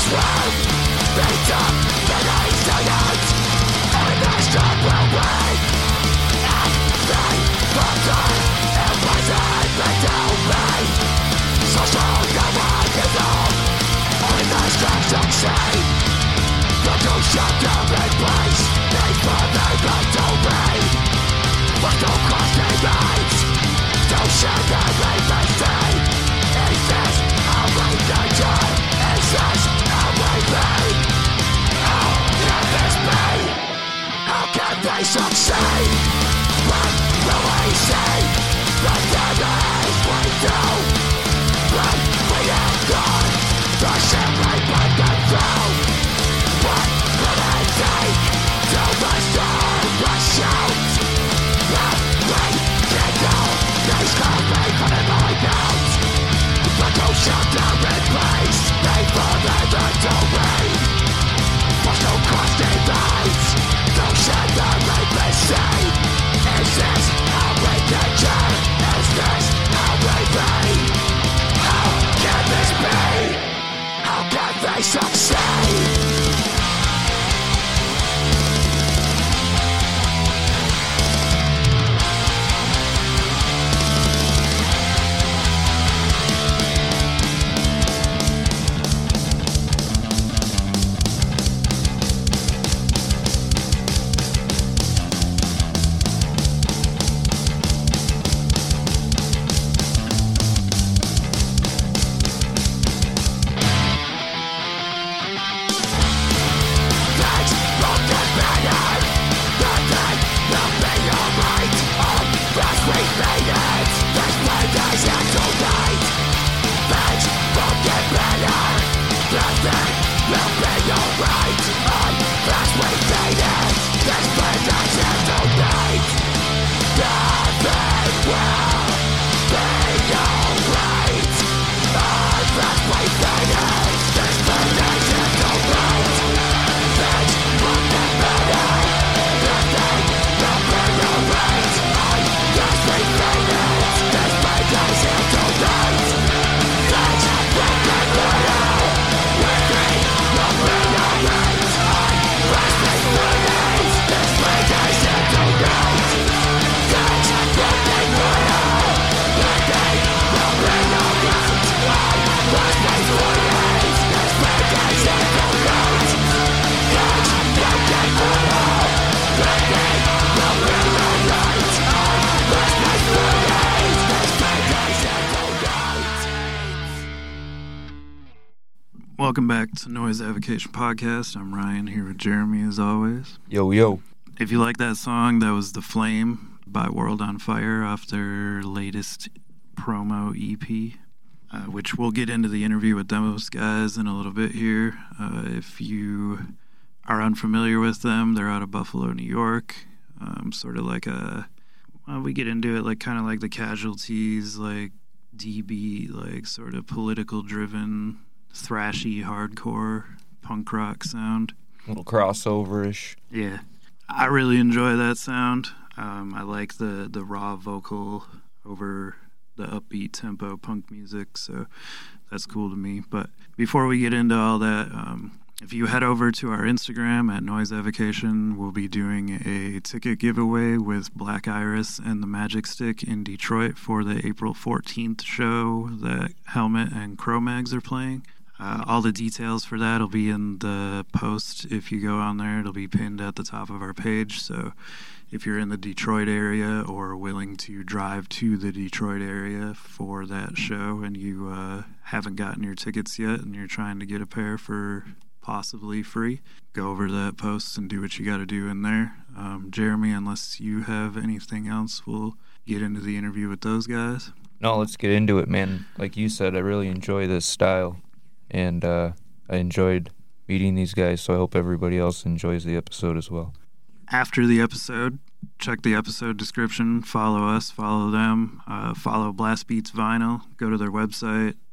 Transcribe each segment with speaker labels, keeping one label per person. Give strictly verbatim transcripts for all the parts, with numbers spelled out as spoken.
Speaker 1: Welcome back to Noise Avocation Podcast. I'm Ryan here with Jeremy as always.
Speaker 2: Yo, yo.
Speaker 1: If you like that song, that was The Flame by World on Fire off their latest promo E P, uh, which we'll get into the interview with those guys in a little bit here. Uh, if you are unfamiliar with them, they're out of Buffalo, New York. Um, sort of like a, well, we get into it like kind of like the Casualties, like D B, like sort of political driven, thrashy, hardcore, punk rock sound.
Speaker 2: A little crossover-ish.
Speaker 1: Yeah. I really enjoy that sound. Um, I like the, the raw vocal over the upbeat tempo punk music, so that's cool to me. But before we get into all that, um, if you head over to our Instagram at Noise Avocation, we'll be doing a ticket giveaway with Black Iris and the Magic Stick in Detroit for the April fourteenth show that Helmet and Cro-Mags are playing. Uh, all the details for that will be in the post. If you go on there, it'll be pinned at the top of our page. So if you're in the Detroit area or willing to drive to the Detroit area for that show and you uh, haven't gotten your tickets yet and you're trying to get a pair for possibly free, go over to that post and do what you got to do in there. Um, Jeremy, unless you have anything else, we'll get into the interview with those guys.
Speaker 2: No, let's get into it, man. Like you said, I really enjoy this style. And uh, I enjoyed meeting these guys, so I hope everybody else enjoys the episode as well.
Speaker 1: After the episode, check the episode description, follow us, follow them, uh, follow Blast Beats Vinyl, go to their website,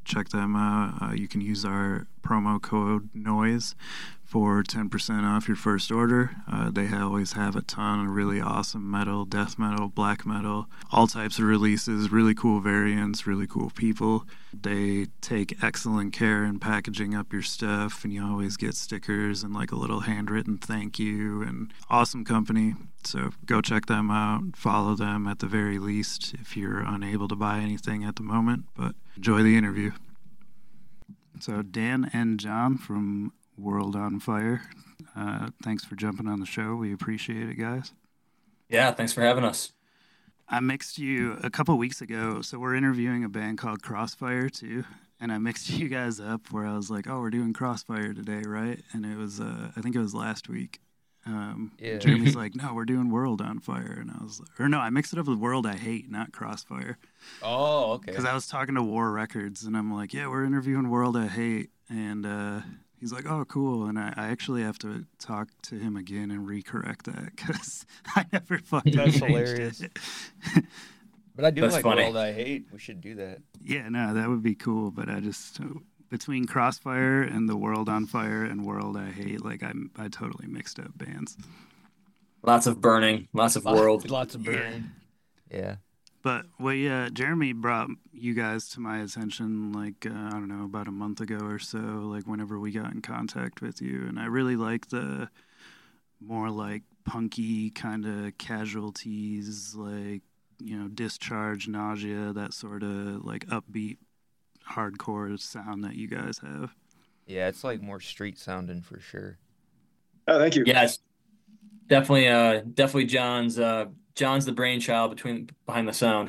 Speaker 1: check them out. Uh, you can use our promo code NOISE for ten percent off your first order. Uh, they always have a ton of really awesome metal, death metal, black metal, all types of releases, really cool variants, really cool people. They take excellent care in packaging up your stuff, and you always get stickers and like a little handwritten thank you, and awesome company. So go check them out, follow them at the very least if you're unable to buy anything at the moment, but enjoy the interview. So Dan and John from World on Fire. Uh, thanks for jumping on the show. We appreciate it, guys.
Speaker 3: Yeah, thanks for having us.
Speaker 1: I mixed you a couple weeks ago. So we're interviewing a band called Crossfire too, and I mixed you guys up where I was like, "Oh, we're doing Crossfire today, right?" And it was, uh, I think it was last week. Um,
Speaker 2: Yeah.
Speaker 1: Jeremy's like, "No, we're doing World on Fire," and I was, like, or no, I mixed it up with World I Hate, not Crossfire.
Speaker 2: Oh, okay.
Speaker 1: Because I was talking to War Records, and I'm like, "Yeah, we're interviewing World I Hate," and uh, he's like, "Oh, cool." And I, I actually have to talk to him again and recorrect that because I never fucking
Speaker 2: That's
Speaker 1: changed
Speaker 2: hilarious.
Speaker 1: it.
Speaker 2: But I do
Speaker 3: That's
Speaker 2: like
Speaker 3: funny.
Speaker 2: World I Hate. We should do that.
Speaker 1: Yeah, no, that would be cool. But I just between Crossfire and the World on Fire and World I Hate, like I I totally mixed up bands.
Speaker 3: Lots of burning, lots of world.
Speaker 2: Lots of burning. Yeah.
Speaker 1: But well, yeah, Jeremy brought you guys to my attention like uh, I don't know, about a month ago or so, like whenever we got in contact with you, and I really like the more like punky kind of Casualties, like you know, Discharge, Nausea, that sort of like upbeat hardcore sound that you guys have.
Speaker 2: Yeah, it's like more street sounding for sure.
Speaker 4: Oh, thank you.
Speaker 3: Yes, definitely. Uh, definitely John's. Uh, John's the brainchild between behind the sound.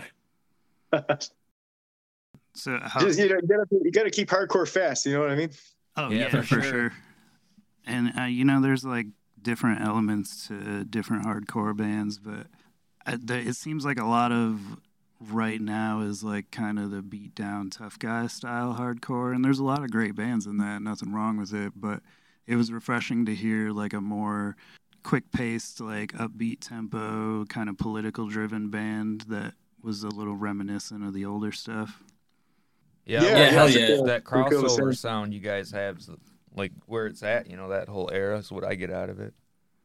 Speaker 1: So how?
Speaker 4: Just, you know, you gotta, you gotta keep hardcore fast. You know what I mean?
Speaker 1: Oh
Speaker 2: Yeah,
Speaker 1: yeah,
Speaker 2: for
Speaker 1: for,
Speaker 2: sure.
Speaker 1: sure. And uh, you know, there's like different elements to different hardcore bands, but uh, there, it seems like a lot of right now is like kind of the beat down tough guy style hardcore, and there's a lot of great bands in that. Nothing wrong with it, but it was refreshing to hear like a more quick paced, like upbeat tempo, kind of political driven band that was a little reminiscent of the older stuff.
Speaker 2: Yeah,
Speaker 4: Yeah,
Speaker 2: I like
Speaker 3: hell
Speaker 2: that-
Speaker 3: yeah.
Speaker 2: That
Speaker 4: Pretty cool to
Speaker 2: crossover
Speaker 4: see.
Speaker 2: sound you guys have, is, like where it's at, you know, that whole era is what I get out of it.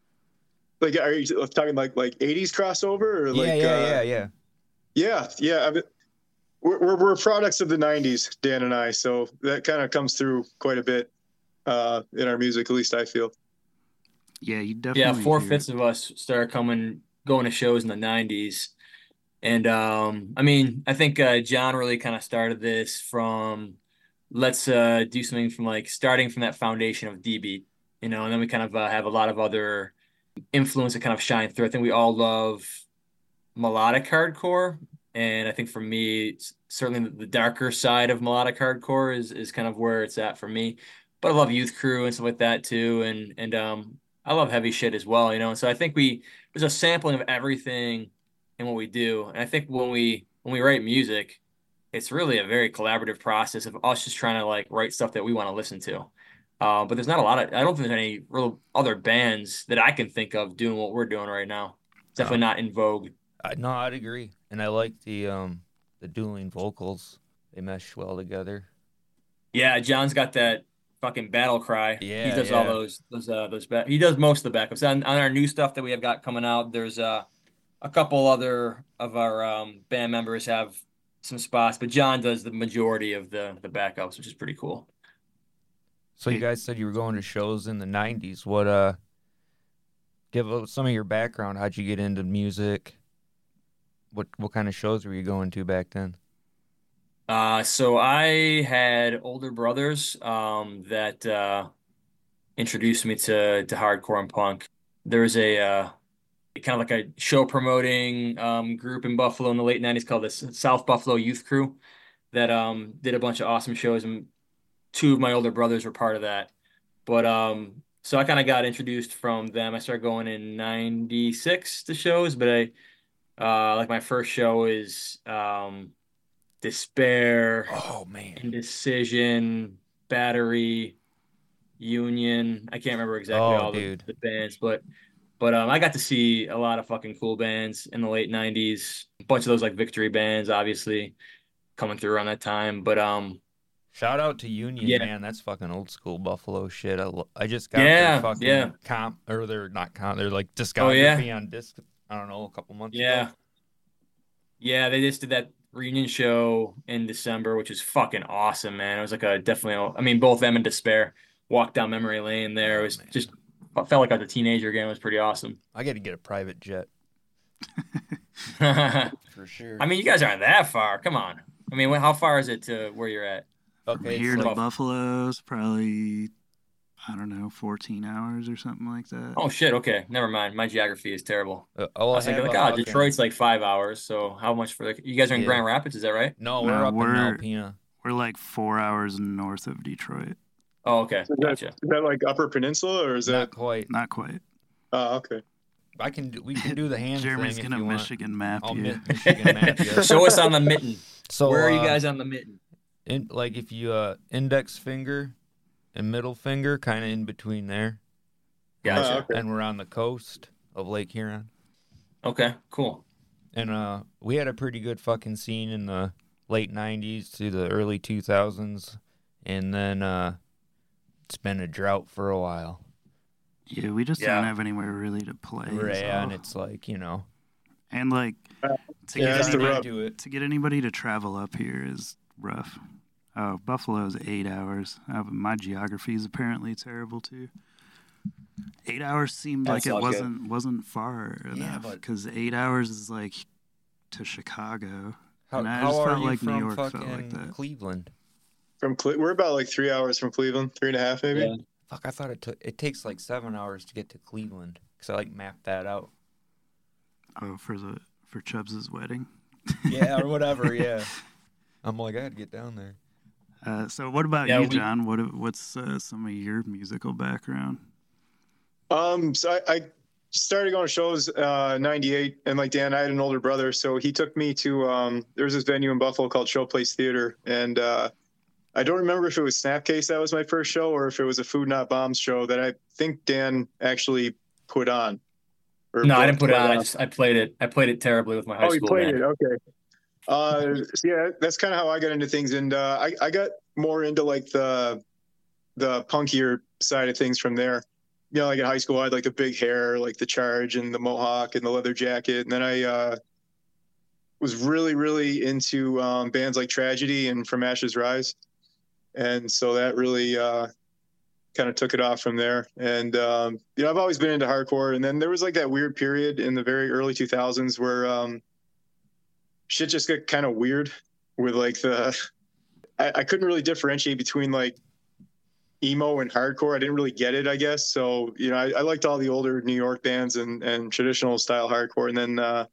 Speaker 4: Like, are you talking like like eighties crossover or like?
Speaker 2: yeah, yeah,
Speaker 4: uh,
Speaker 2: yeah, yeah.
Speaker 4: Yeah, yeah. I mean, we're, we're we're products of the nineties, Dan and I, so that kind of comes through quite a bit uh, in our music. At least I feel.
Speaker 1: Yeah, you definitely.
Speaker 3: Yeah, four
Speaker 1: hear
Speaker 3: fifths
Speaker 1: it.
Speaker 3: of us started coming, going to shows in the nineties. And um, I mean, I think uh, John really kind of started this from let's uh, do something from like starting from that foundation of D beat, you know, and then we kind of uh, have a lot of other influence that kind of shine through. I think we all love melodic hardcore. And I think for me, it's certainly the darker side of melodic hardcore is is kind of where it's at for me. But I love Youth Crew and stuff like that too. And and um, I love heavy shit as well, you know. And so I think we there's a sampling of everything in what we do. And I think when we when we write music, it's really a very collaborative process of us just trying to like write stuff that we want to listen to. Uh, but there's not a lot of I don't think there's any real other bands that I can think of doing what we're doing right now. It's definitely not in vogue.
Speaker 2: I, no, I'd agree, and I like the um the dueling vocals. They mesh well together.
Speaker 3: Yeah, John's got that fucking battle cry.
Speaker 2: Yeah,
Speaker 3: he does all
Speaker 2: yeah.
Speaker 3: those those uh those ba- he does most of the backups. On, on our new stuff that we have got coming out, there's uh a couple other of our um band members have some spots, but John does the majority of the the backups, which is pretty cool.
Speaker 2: So you guys said you were going to shows in the nineties. What uh? Give us some of your background. How'd you get into music? What what kind of shows were you going to back then?
Speaker 3: Uh, so I had older brothers um that uh introduced me to to hardcore and punk. There's a uh kind of like a show promoting um group in Buffalo in the late nineties called the S- South Buffalo Youth Crew that um did a bunch of awesome shows, and two of my older brothers were part of that. But um so I kind of got introduced from them. I started going in ninety-six to shows, but I uh like my first show is um Despair,
Speaker 2: Oh man.
Speaker 3: Indecision, Battery, Union. I can't remember exactly
Speaker 2: Oh,
Speaker 3: all the,
Speaker 2: dude.
Speaker 3: the bands, but but um, I got to see a lot of fucking cool bands in the late nineties. A bunch of those like Victory bands, obviously, coming through around that time. But um,
Speaker 2: Shout out to Union,
Speaker 3: Yeah.
Speaker 2: man. That's fucking old school Buffalo shit. I, lo- I just got
Speaker 3: Yeah,
Speaker 2: their fucking
Speaker 3: yeah.
Speaker 2: comp, or they're not comp, they're like
Speaker 3: Oh, yeah?
Speaker 2: discography on disc, I don't know, a couple months
Speaker 3: Yeah.
Speaker 2: ago.
Speaker 3: Yeah, they just did that reunion show in December, which is fucking awesome, man. It was like a definitely, I mean, both them and Despair walked down memory lane there. It was
Speaker 2: Oh, man.
Speaker 3: just, I felt like I was a teenager again. It was pretty awesome.
Speaker 2: I got to get a private jet
Speaker 3: I
Speaker 2: for sure.
Speaker 3: mean, you guys aren't that far. Come on. I mean, how far is it to where you're at?
Speaker 1: From
Speaker 2: okay,
Speaker 1: here
Speaker 2: it's
Speaker 1: to
Speaker 2: like,
Speaker 1: Buffalo's probably, I don't know, fourteen hours or something like that.
Speaker 3: Oh, shit. Okay. Never mind. My geography is terrible.
Speaker 2: uh,
Speaker 3: I
Speaker 2: oh, I
Speaker 3: was thinking,
Speaker 2: have
Speaker 3: like,
Speaker 2: a
Speaker 3: ah,
Speaker 2: fucking-
Speaker 3: Detroit's like five hours. So how much for, like, you guys are in
Speaker 2: Yeah.
Speaker 3: Grand Rapids, is that right?
Speaker 2: No, we're
Speaker 1: No,
Speaker 2: up in
Speaker 1: we're-
Speaker 2: Alpena.
Speaker 1: We're like four hours north of Detroit.
Speaker 3: Oh, okay.
Speaker 4: Is that,
Speaker 3: Gotcha.
Speaker 4: is that like Upper Peninsula or is
Speaker 2: Not
Speaker 4: that?
Speaker 2: quite.
Speaker 1: Not quite.
Speaker 4: Oh, okay.
Speaker 2: I can do, we can do the hand
Speaker 1: Jeremy's
Speaker 2: thing if
Speaker 1: gonna
Speaker 2: you want.
Speaker 1: Michigan map
Speaker 2: I'll
Speaker 1: you.
Speaker 2: mi- Michigan map you.
Speaker 3: Show us on the mitten.
Speaker 2: So
Speaker 3: Where are you
Speaker 2: uh,
Speaker 3: guys on the mitten?
Speaker 2: in, like if you uh, index finger and middle finger, kind of in between there.
Speaker 3: Gotcha.
Speaker 4: Oh, okay.
Speaker 2: And we're on the coast of Lake Huron.
Speaker 3: Okay, cool.
Speaker 2: And uh, we had a pretty good fucking scene in the late nineties to the early two thousands. And then uh, it's been a drought for a while.
Speaker 1: Yeah, we just
Speaker 3: Yeah.
Speaker 1: don't have anywhere really to play.
Speaker 2: Right,
Speaker 1: so-
Speaker 2: and it's like, you know.
Speaker 1: and like
Speaker 4: Uh,
Speaker 1: to
Speaker 4: yeah,
Speaker 1: get
Speaker 4: that's the
Speaker 1: anybody,
Speaker 4: rub.
Speaker 2: do it.
Speaker 1: to get anybody to travel up here is rough. Oh, Buffalo's eight hours. Uh, my geography is apparently terrible too. Eight hours seemed
Speaker 3: That
Speaker 1: like it
Speaker 3: sounds good.
Speaker 1: wasn't wasn't far
Speaker 2: Yeah,
Speaker 1: enough
Speaker 2: but-
Speaker 1: because eight hours is like to Chicago.
Speaker 2: How,
Speaker 1: And I
Speaker 2: how
Speaker 1: just
Speaker 2: are
Speaker 1: felt
Speaker 2: you
Speaker 1: like New
Speaker 2: from
Speaker 1: York felt
Speaker 2: fucking
Speaker 1: like that.
Speaker 2: Cleveland?
Speaker 4: From Cle- we're about like three hours from Cleveland, three and a half maybe.
Speaker 3: Yeah.
Speaker 2: Fuck, I thought it took. It takes like seven hours to get to Cleveland because I like mapped that out.
Speaker 1: Oh, for the for Chubbs's wedding.
Speaker 2: Yeah, or whatever. Yeah, I'm like, I had to get down there.
Speaker 1: Uh, so what about
Speaker 3: Yeah,
Speaker 1: you,
Speaker 3: we-
Speaker 1: John? What what's uh, some of your musical background?
Speaker 4: Um, so I, I started going to shows uh ninety-eight, and like Dan, I had an older brother, so he took me to um there was this venue in Buffalo called Showplace Theater, and uh I don't remember if it was Snapcase that was my first show or if it was a Food Not Bombs show that I think Dan actually put on. Or
Speaker 3: No, I didn't put it
Speaker 4: booked,
Speaker 3: on. I
Speaker 4: uh,
Speaker 3: just I played it. I played it terribly with my high
Speaker 4: Oh, you
Speaker 3: school
Speaker 4: played
Speaker 3: band.
Speaker 4: it, okay. Uh, so yeah, that's kind of how I got into things, and uh, I I got more into like the the punkier side of things from there. You know, like in high school, I had like the big hair, like the charge and the mohawk and the leather jacket, and then I uh, was really really into um, bands like Tragedy and From Ashes Rise, and so that really uh, kind of took it off from there. And um, you know, I've always been into hardcore, and then there was like that weird period in the very early two thousands where um, shit just got kind of weird with like the I, I couldn't really differentiate between like emo and hardcore. I didn't really get it, I guess. So, you know, I, I liked all the older New York bands and, and traditional style hardcore. And then uh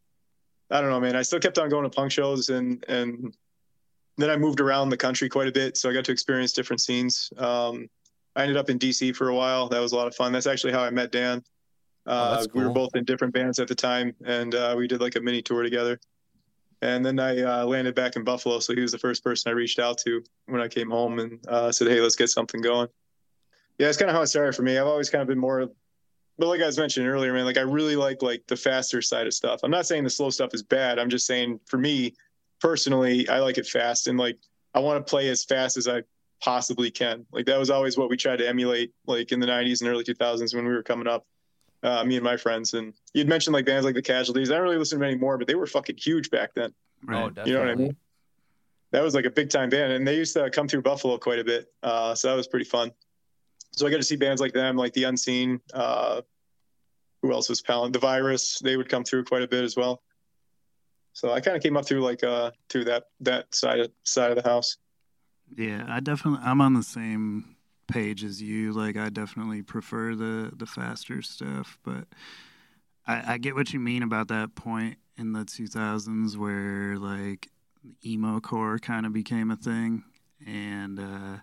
Speaker 4: I don't know, man, I still kept on going to punk shows, and and then I moved around the country quite a bit. So I got to experience different scenes. Um I ended up in D C for a while. That was a lot of fun. That's actually how I met Dan. Uh,
Speaker 2: Oh, that's
Speaker 4: We were
Speaker 2: cool.
Speaker 4: both in different bands at the time, and uh, we did like a mini tour together. And then I uh, landed back in Buffalo, so he was the first person I reached out to when I came home, and uh, said, "Hey, let's get something going." Yeah, it's kind of how it started for me. I've always kind of been more, but like I was mentioning earlier, man, like I really like like the faster side of stuff. I'm not saying the slow stuff is bad. I'm just saying for me personally, I like it fast, and like I want to play as fast as I possibly can. Like that was always what we tried to emulate, like in the nineties and early two thousands when we were coming up. Uh, me and my friends, and you'd mentioned like bands like the Casualties. I don't really listen to them anymore, but they were fucking huge back then.
Speaker 1: Right.
Speaker 2: Oh, definitely.
Speaker 4: You know what I mean? That was like a big time band, and they used to come through Buffalo quite a bit. Uh, so that was pretty fun. So I got to see bands like them, like the Unseen. Uh, who else was Palin? The Virus. They would come through quite a bit as well. So I kind of came up through like uh through that that side of, side of the house.
Speaker 1: Yeah, I definitely I'm on the same page as you. Like I definitely prefer the the faster stuff, but I, I get what you mean about that point in the two thousands where like emo core kind of became a thing, and uh,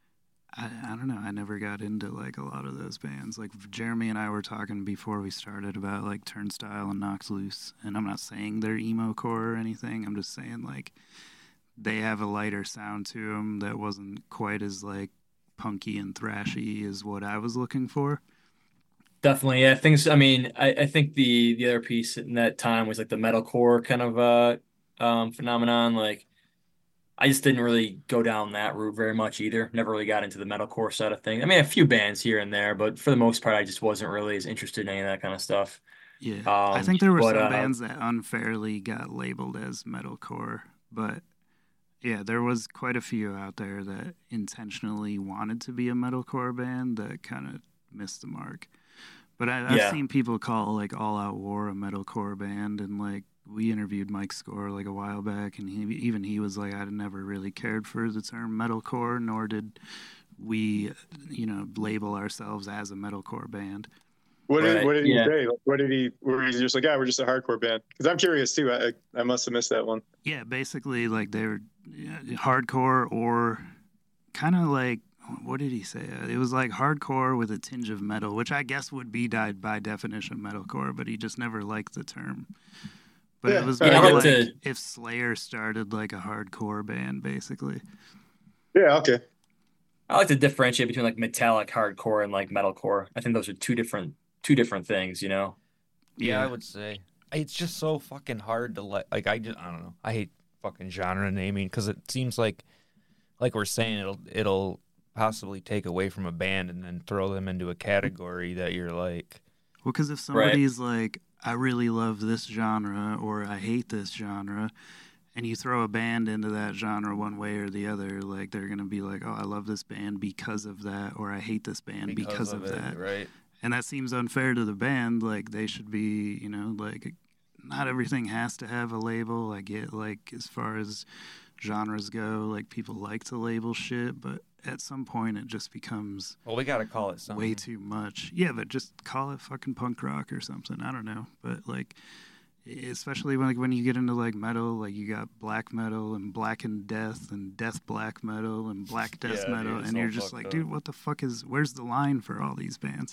Speaker 1: I I don't know. I never got into like a lot of those bands. Like Jeremy and I were talking before we started about like Turnstile and Knox Loose, and I'm not saying they're emo core or anything. I'm just saying like they have a lighter sound to them that wasn't quite as like punky and thrashy as what I was looking for.
Speaker 3: Definitely, yeah. Things. I mean, I, I think the the other piece in that time was like the metalcore kind of uh um phenomenon. Like I just didn't really go down that route very much either. Never really got into the metalcore side of things. I mean, a few bands here and there, but for the most part, I just wasn't really as interested in any of that kind of stuff.
Speaker 1: Yeah, I
Speaker 3: Um,
Speaker 1: think there were
Speaker 3: but
Speaker 1: some
Speaker 3: uh,
Speaker 1: bands that unfairly got labeled as metalcore, but yeah, there was quite a few out there that intentionally wanted to be a metalcore band that kind of missed the mark. But I, I've
Speaker 3: yeah,
Speaker 1: seen people call like All Out War a metalcore band, and like we interviewed Mike Score like a while back, and he even he was like, I never really cared for the term metalcore, nor did we, you know, label ourselves as a metalcore band.
Speaker 4: What did
Speaker 3: right.
Speaker 4: what did
Speaker 3: Yeah.
Speaker 4: he say? Like, what did he? Were he just like, yeah, we're just a hardcore band? Because I'm curious too. I I must have missed that one.
Speaker 1: Yeah, basically like they were yeah, hardcore or kind of like what did he say? Uh, It was like hardcore with a tinge of metal, which I guess would be di- by definition metalcore, but he just never liked the term. But
Speaker 4: Yeah,
Speaker 1: it was
Speaker 4: I
Speaker 1: more
Speaker 3: like
Speaker 1: like
Speaker 3: to-
Speaker 1: if Slayer started like a hardcore band, basically.
Speaker 4: Yeah. Okay.
Speaker 3: I like to differentiate between like metallic hardcore and like metalcore. I think those are two different two different things, you know?
Speaker 2: Yeah, I
Speaker 1: Yeah.
Speaker 2: would say it's just so fucking hard to let. Like I just I don't know. I hate fucking genre naming because it seems like like we're saying it'll it'll possibly take away from a band and then throw them into a category that you're like.
Speaker 1: Well, because if somebody's like, I really love this genre or I hate this genre, and you throw a band into that genre one way or the other, like they're going to be like, oh, I love this band because of that, or I hate this band because, of,
Speaker 2: it,
Speaker 1: that.
Speaker 2: right?
Speaker 1: And that seems unfair to the band. Like they should be, you know, like not everything has to have a label. I get like as far as genres go, like people like to label shit, but at some point it just becomes
Speaker 2: Well, we gotta call it something.
Speaker 1: way too much. Yeah, but just call it fucking punk rock or something. I don't know. But like especially when like when you get into like metal, like you got black metal and blackened death and death black metal and black death
Speaker 2: Yeah,
Speaker 1: metal,
Speaker 2: dude, it's
Speaker 1: and
Speaker 2: all
Speaker 1: you're just
Speaker 2: fucked
Speaker 1: like,
Speaker 2: up.
Speaker 1: dude, what the fuck is where's the line for all these bands?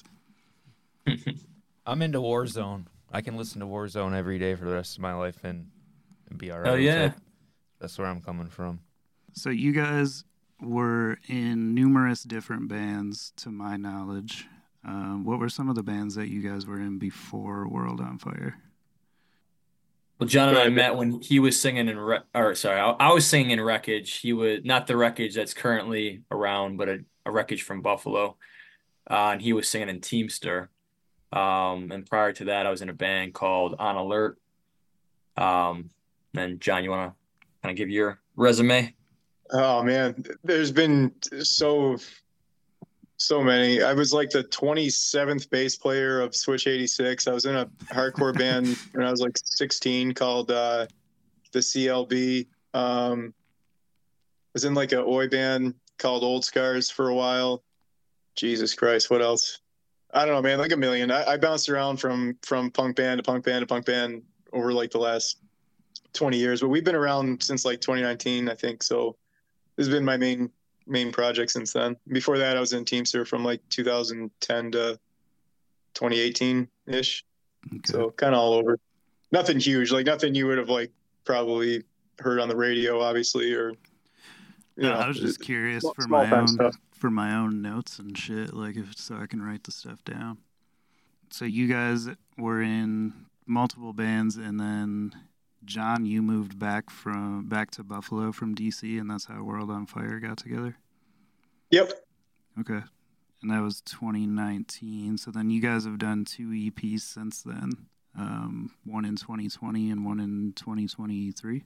Speaker 2: I'm into Warzone. I can listen to Warzone every day for the rest of my life and, and be all right.
Speaker 3: Hell
Speaker 2: with
Speaker 3: yeah.
Speaker 2: it. That's where I'm coming from.
Speaker 1: So you guys were in numerous different bands, to my knowledge. Um, what were some of the bands that you guys were in before World on Fire?
Speaker 3: Well, John and I
Speaker 4: Right.
Speaker 3: met when he was singing in, Re- or sorry, I, I was singing in Wreckage. He was not the Wreckage that's currently around, but a, a Wreckage from Buffalo. Uh, and he was singing in Teamster. Um, and prior to that, I was in a band called On Alert. Um, and John, you want to kind of give your resume?
Speaker 4: Oh man, there's been so so many. I was like the twenty-seventh bass player of Switch eighty-six. I was in a hardcore band when I was like sixteen called uh, the C L B. Um, I was in like a Oi band called Old Scars for a while. Jesus Christ, what else? I don't know, man. Like a million. I, I bounced around from from punk band to punk band to punk band over like the last twenty years, but we've been around since like twenty nineteen, I think. So this has been my main main project since then. Before that, I was in Teamster from like two thousand ten to twenty eighteen ish.
Speaker 1: Okay.
Speaker 4: So kind of all over. Nothing huge, like nothing you would have like probably heard on the radio, obviously, or you
Speaker 1: No,
Speaker 4: know.
Speaker 1: I was just curious
Speaker 4: small-
Speaker 1: for
Speaker 4: small
Speaker 1: my
Speaker 4: time
Speaker 1: own
Speaker 4: stuff.
Speaker 1: for my own notes and shit, like if so I can write the stuff down. So you guys were in multiple bands, and then John, you moved back from back to Buffalo from D C, and that's how World on Fire got together.
Speaker 4: Yep.
Speaker 1: Okay, and that was twenty nineteen. So then you guys have done two E Ps since then, um, one in twenty twenty and one in twenty twenty-three.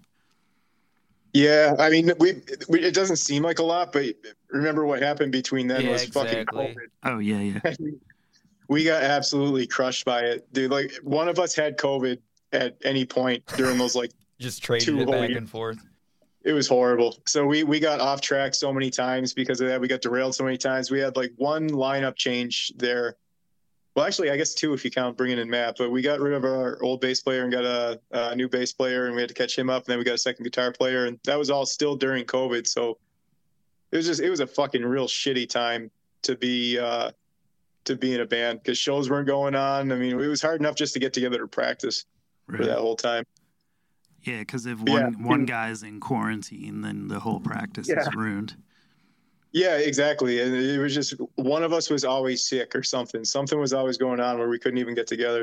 Speaker 4: Yeah, I mean, we, we it doesn't seem like a lot, but remember what happened between then
Speaker 2: Yeah,
Speaker 4: was fucking
Speaker 2: exactly.
Speaker 4: COVID.
Speaker 1: Oh yeah, yeah.
Speaker 4: We got absolutely crushed by it, dude. Like one of us had COVID at any point during those like
Speaker 2: Just traded
Speaker 4: Two
Speaker 2: it
Speaker 4: whole
Speaker 2: back
Speaker 4: years.
Speaker 2: and forth.
Speaker 4: it was horrible. So we we got off track so many times because of that. We got derailed so many times. We had like one lineup change there. Well, actually, I guess two if you count bringing in Matt. But we got rid of our old bass player and got a, a new bass player, and we had to catch him up. And then we got a second guitar player, and that was all still during COVID. So it was just it was a fucking real shitty time to be uh, to be in a band because shows weren't going on. I mean, it was hard enough just to get together to practice for
Speaker 1: Right.
Speaker 4: that whole time.
Speaker 1: Yeah, because if
Speaker 4: Yeah.
Speaker 1: one one guy's in quarantine, then the whole practice
Speaker 4: Yeah.
Speaker 1: is ruined.
Speaker 4: Yeah, exactly. And it was just one of us was always sick or something. Something was always going on where we couldn't even get together.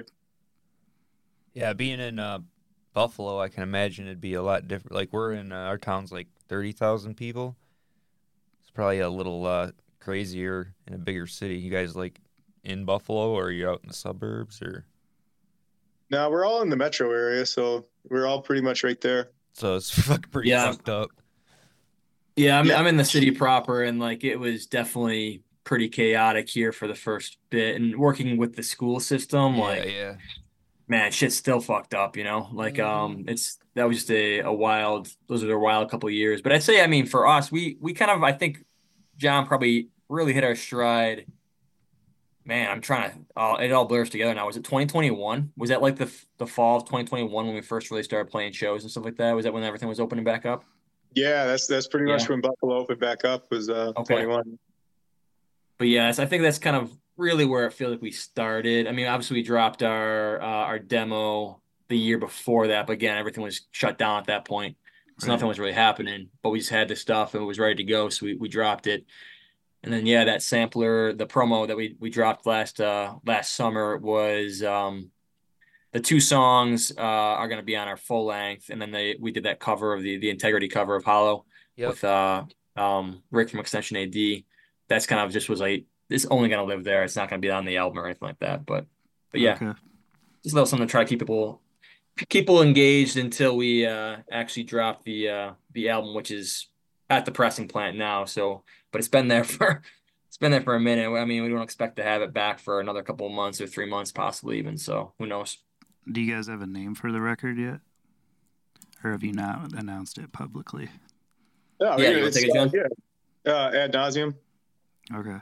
Speaker 2: Yeah, being in uh, Buffalo, I can imagine it'd be a lot different. Like we're in uh, our town's like thirty thousand people. It's probably a little uh, crazier in a bigger city. You guys like in Buffalo, or are you out in the suburbs, or?
Speaker 4: No, we're all in the metro area, so we're all pretty much right there.
Speaker 2: So it's fucking pretty
Speaker 3: Yeah.
Speaker 2: fucked up.
Speaker 3: Yeah, I'm
Speaker 4: Yeah.
Speaker 3: I'm in the city proper, and like it was definitely pretty chaotic here for the first bit. And working with the school system,
Speaker 2: Yeah,
Speaker 3: like
Speaker 2: yeah.
Speaker 3: man, shit's still fucked up, you know? Like um it's that was just a, a wild those are a wild couple of years. But I'd say, I mean, for us, we we kind of I think John probably really hit our stride. Man, I'm trying to uh, it all blurs together now. Was it twenty twenty-one? Was that like the the fall of twenty twenty-one when we first really started playing shows and stuff like that? Was that when everything was opening back up?
Speaker 4: Yeah, that's that's pretty much
Speaker 3: Yeah.
Speaker 4: when Buffalo opened back up was uh
Speaker 3: Okay.
Speaker 4: twenty-one.
Speaker 3: But yes, I think that's kind of really where it feels like we started. I mean, obviously we dropped our uh, our demo the year before that, but again, everything was shut down at that point, so
Speaker 1: Right.
Speaker 3: nothing was really happening. But we just had the stuff and it was ready to go, so we, we dropped it. And then yeah, that sampler, the promo that we we dropped last uh last summer was um the two songs uh are going to be on our full length, and then they we did that cover of the the Integrity cover of Hollow
Speaker 2: Yep.
Speaker 3: with uh um Rick from Extension A D. That's kind of just was like it's only going to live there. It's not going to be on the album or anything like that. But but yeah,
Speaker 1: Okay.
Speaker 3: just a little something to try to keep people people engaged until we uh actually drop the uh the album, which is at the pressing plant now. So, but it's been there for it's been there for a minute. I mean, we don't expect to have it back for another couple of months or three months, possibly even. So, who knows?
Speaker 1: Do you guys have a name for the record yet? Or have you not announced it publicly?
Speaker 4: Yeah,
Speaker 3: Yeah, you wanna
Speaker 4: it's,
Speaker 3: take it, John?
Speaker 4: uh, yeah. Uh, ad nauseum.
Speaker 1: Okay.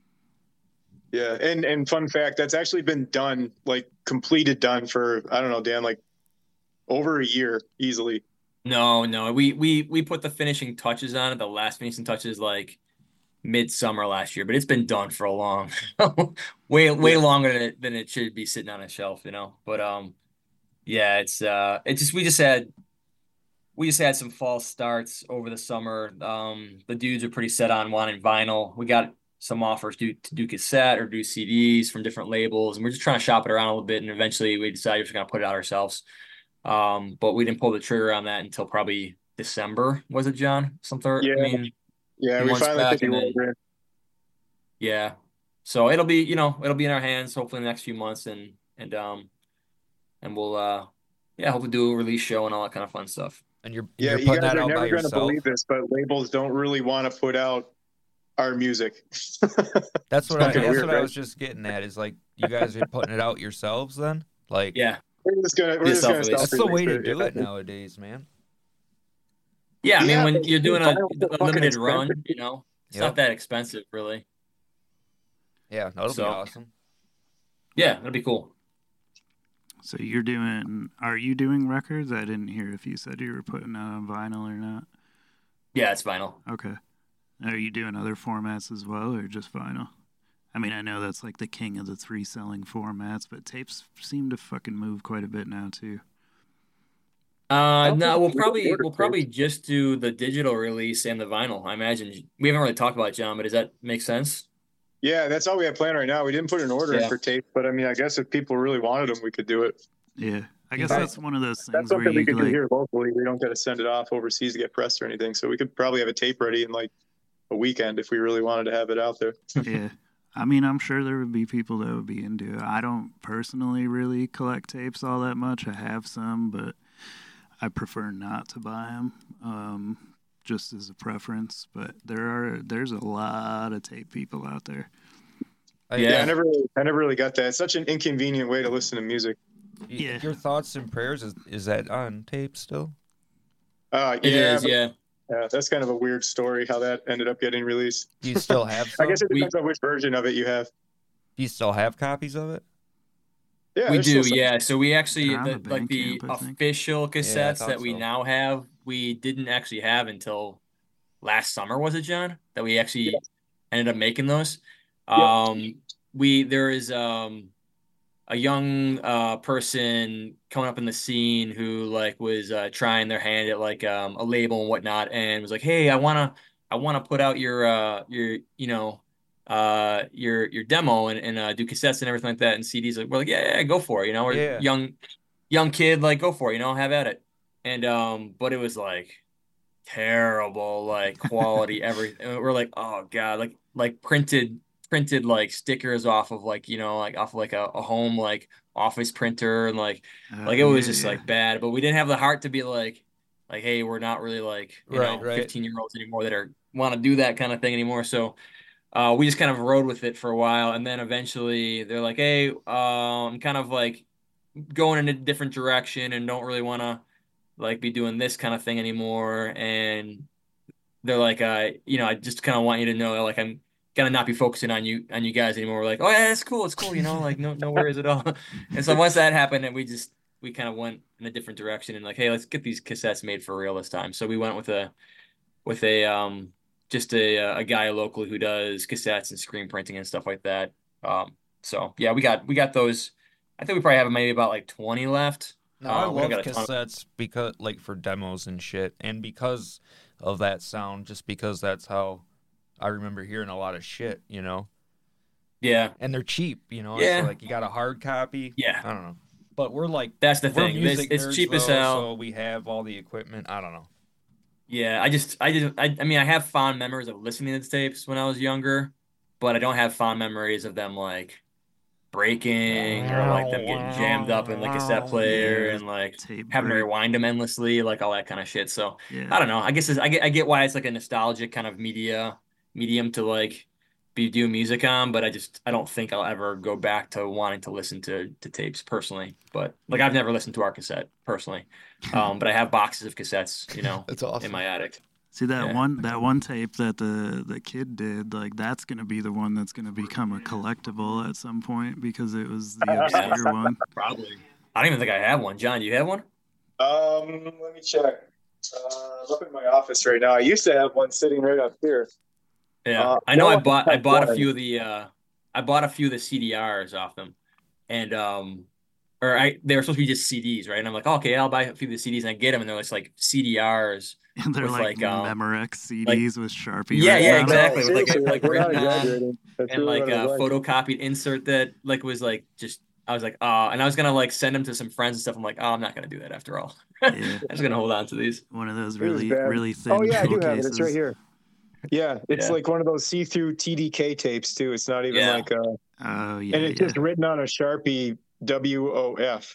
Speaker 4: Yeah, and and fun fact, that's actually been done, like completed, done for I don't know, Dan, like over a year easily.
Speaker 3: No, no, we we we put the finishing touches on it. The last finishing touches like midsummer last year, but it's been done for a long, way way
Speaker 4: Yeah.
Speaker 3: longer than it, than it should be sitting on a shelf, you know. But um, yeah, it's uh, it just we just had we just had some false starts over the summer. Um, the dudes are pretty set on wanting vinyl. We got some offers to to do cassette or do C Ds from different labels, and we're just trying to shop it around a little bit. And eventually, we decided we're just gonna put it out ourselves. Um, but we didn't pull the trigger on that until probably December, was it, John? Something.
Speaker 4: Yeah.
Speaker 3: I mean,
Speaker 4: Yeah,
Speaker 3: few
Speaker 4: we
Speaker 3: months
Speaker 4: finally
Speaker 3: back,
Speaker 4: put the
Speaker 3: and then-
Speaker 4: order in.
Speaker 3: yeah. So it'll be, you know, it'll be in our hands hopefully in the next few months, and and um, and we'll uh, yeah, hopefully do a release show and all that kind of fun stuff.
Speaker 2: And you're,
Speaker 4: Yeah,
Speaker 2: you're
Speaker 4: you
Speaker 2: putting
Speaker 4: guys
Speaker 2: that
Speaker 4: are
Speaker 2: out by
Speaker 4: never going to
Speaker 2: yourself.
Speaker 4: believe this, but labels don't really want to put out our music.
Speaker 2: That's what I,
Speaker 4: Fucking
Speaker 2: that's
Speaker 4: weird,
Speaker 2: what I
Speaker 4: right?
Speaker 2: was just getting at. Is like you guys are putting it out yourselves then? Like
Speaker 3: Yeah,
Speaker 4: We're just gonna, we're
Speaker 3: Be
Speaker 4: just gonna
Speaker 3: self-release.
Speaker 2: that's the way to
Speaker 4: self-release
Speaker 2: do it
Speaker 4: yeah.
Speaker 2: nowadays, man.
Speaker 3: yeah. I mean,
Speaker 4: Yeah,
Speaker 3: when
Speaker 4: but
Speaker 3: you're doing a,
Speaker 4: vinyl is
Speaker 3: a
Speaker 4: fucking
Speaker 3: limited
Speaker 4: expensive.
Speaker 3: run, you know, it's
Speaker 2: Yep.
Speaker 3: not that expensive, really.
Speaker 2: Yeah, that'll
Speaker 3: So-
Speaker 2: be awesome.
Speaker 3: Yeah, that'd be cool.
Speaker 1: So you're doing, are you doing records? I didn't hear if you said you were putting out on vinyl or not.
Speaker 3: Yeah, it's vinyl.
Speaker 1: Okay. Are you doing other formats as well or just vinyl? I mean, I know that's like the king of the three selling formats, but tapes seem to fucking move quite a bit now too.
Speaker 3: Uh,
Speaker 4: don't
Speaker 3: no,
Speaker 4: think
Speaker 3: we'll
Speaker 4: we
Speaker 3: probably
Speaker 4: ordered
Speaker 3: we'll probably just do the digital release and the vinyl. I imagine we haven't really talked about it, John, but does that make sense?
Speaker 4: Yeah, that's all we have planned right now. We didn't put an order in
Speaker 3: Yeah.
Speaker 4: for tape, but I mean, I guess if people really wanted them, we could do it.
Speaker 1: Yeah. I guess
Speaker 3: Right.
Speaker 1: that's one of those
Speaker 4: That's
Speaker 1: things where
Speaker 4: something we
Speaker 1: you
Speaker 4: could do
Speaker 1: like,
Speaker 4: here locally. We don't got to send it off overseas to get pressed or anything. So we could probably have a tape ready in like a weekend if we really wanted to have it out there.
Speaker 1: yeah. I mean, I'm sure there would be people that would be into it. I don't personally really collect tapes all that much. I have some, but I prefer not to buy them, um, just as a preference. But there are there's a lot of tape people out there.
Speaker 2: I-
Speaker 3: Yeah.
Speaker 4: Yeah, I never, really, I never really got that. It's such an inconvenient way to listen to music.
Speaker 2: y-
Speaker 1: Yeah.
Speaker 2: Your thoughts and prayers is is that on tape still?
Speaker 4: Uh,
Speaker 3: It
Speaker 4: yeah,
Speaker 3: is,
Speaker 4: but-
Speaker 3: yeah.
Speaker 4: yeah, that's kind of a weird story how that ended up getting released.
Speaker 2: Do you still have
Speaker 4: I
Speaker 2: some?
Speaker 4: guess it
Speaker 3: We-
Speaker 4: depends on which version of it you have.
Speaker 2: Do you still have copies of it?
Speaker 4: Yeah,
Speaker 3: We
Speaker 4: there's
Speaker 3: do,
Speaker 4: still some-
Speaker 3: yeah. So we actually
Speaker 1: They're on
Speaker 3: the,
Speaker 1: the
Speaker 3: like the
Speaker 1: Bandcamp, I think.
Speaker 3: official cassettes
Speaker 2: thought
Speaker 3: that we
Speaker 2: so.
Speaker 3: now have, we didn't actually have until last summer, was it, John? That we actually
Speaker 4: Yeah.
Speaker 3: ended up making those.
Speaker 4: Yeah.
Speaker 3: Um, we there is um a young uh person coming up in the scene who like was uh trying their hand at like um a label and whatnot, and was like, hey, I wanna I wanna put out your uh your you know uh your your demo and, and uh do cassettes and everything like that and C Ds. Like, we're like, yeah, yeah, go for it, you know, we're
Speaker 2: Yeah.
Speaker 3: young young kid, like, go for it, you know, have at it. And um but it was like terrible, like quality, everything. We're like, oh God, like like printed printed like stickers off of like, you know, like off of like a, a home like office printer and like
Speaker 1: Uh,
Speaker 3: like it was
Speaker 1: yeah,
Speaker 3: just
Speaker 1: yeah.
Speaker 3: like bad. But we didn't have the heart to be like like, hey, we're not really like, you
Speaker 2: Right,
Speaker 3: know,
Speaker 2: right.
Speaker 3: fifteen year olds anymore that are want to do that kind of thing anymore. So uh we just kind of rode with it for a while and then eventually they're like, hey, um kind of like going in a different direction and don't really want to like be doing this kind of thing anymore. And they're like, uh, you know, I just kind of want you to know, like, I'm gonna not be focusing on you on you guys anymore. We're like, oh yeah, it's cool, it's cool, you know, like no no worries at all. And so once that happened, and we just we kind of went in a different direction and like, hey, let's get these cassettes made for real this time. So we went with a with a um just a a guy locally who does cassettes and screen printing and stuff like that. Um, so yeah, we got we got those. I think we probably have maybe about like twenty left.
Speaker 2: No, I
Speaker 3: Um, we don't
Speaker 2: love
Speaker 3: got a ton.
Speaker 2: cassettes because, like, for demos and shit, and because of that sound, just because that's how I remember hearing a lot of shit, you know.
Speaker 3: Yeah,
Speaker 2: And they're cheap, you know.
Speaker 3: Yeah.
Speaker 2: So like, you got a hard copy.
Speaker 3: yeah,
Speaker 2: I don't know, but we're like,
Speaker 3: that's the
Speaker 2: we're
Speaker 3: thing. It's,
Speaker 2: music
Speaker 3: it's
Speaker 2: nerds,
Speaker 3: cheap as
Speaker 2: though,
Speaker 3: hell.
Speaker 2: so we have all the equipment. I don't know.
Speaker 3: Yeah, I just, I didn't, I, I mean, I have fond memories of listening to the tapes when I was younger, but I don't have fond memories of them like breaking or like them getting jammed up in like a cassette player
Speaker 1: Yeah,
Speaker 3: and like
Speaker 1: tape
Speaker 3: having to
Speaker 1: break.
Speaker 3: rewind them endlessly, like all that kind of shit. So
Speaker 1: Yeah.
Speaker 3: I don't know. I guess it's, I get, I get why it's like a nostalgic kind of media medium to like be doing music on, but I just, I don't think I'll ever go back to wanting to listen to to tapes personally. But like I've never listened to our cassette personally, um, but I have boxes of cassettes, you know,
Speaker 2: That's awesome.
Speaker 3: in my attic.
Speaker 1: See that
Speaker 3: Yeah.
Speaker 1: one that one tape that the the kid did, like that's gonna be the one that's gonna become a collectible at some point because it was the obscure one.
Speaker 3: Probably. I don't even think I have one. John, do you have one?
Speaker 4: Um, let me check. Uh, I'm up in my office right now. I used to have one sitting right up here.
Speaker 3: Yeah,
Speaker 4: Uh,
Speaker 3: I know.
Speaker 4: no,
Speaker 3: I bought I
Speaker 4: I've
Speaker 3: bought a
Speaker 4: one.
Speaker 3: few of the uh, I bought a few of the C D Rs off them, and um, or I they were supposed to be just C Ds, right? And I'm like, oh, okay, I'll buy a few of the C Ds, and I get them, and they're just like C D Rs.
Speaker 1: And they're
Speaker 3: With,
Speaker 1: like,
Speaker 3: like, um,
Speaker 1: Memorex C
Speaker 3: like-
Speaker 1: Ds with Sharpie.
Speaker 3: Yeah,
Speaker 1: written
Speaker 3: yeah,
Speaker 1: on it.
Speaker 3: exactly. With, like,
Speaker 4: seriously,
Speaker 3: like,
Speaker 4: we're not
Speaker 3: written on-
Speaker 4: exaggerating. That's
Speaker 3: and
Speaker 4: really
Speaker 3: like
Speaker 4: what it
Speaker 3: a
Speaker 4: was like.
Speaker 3: photocopied insert that like was like just I was like, oh, and I was gonna like send them to some friends and stuff. I'm like, oh, I'm not gonna do that after all.
Speaker 1: Yeah.
Speaker 3: I'm just gonna hold on to these.
Speaker 1: One of those
Speaker 4: It was
Speaker 1: really
Speaker 4: bad.
Speaker 1: really thin
Speaker 4: Oh yeah, I do
Speaker 1: tool
Speaker 4: have it. It's
Speaker 1: cases.
Speaker 4: right here. Yeah, it's
Speaker 3: Yeah.
Speaker 4: like one of those see-through T D K tapes too. It's not even
Speaker 3: Yeah.
Speaker 4: like a,
Speaker 1: Oh yeah.
Speaker 4: and it's
Speaker 1: yeah.
Speaker 4: just written on a Sharpie W O F.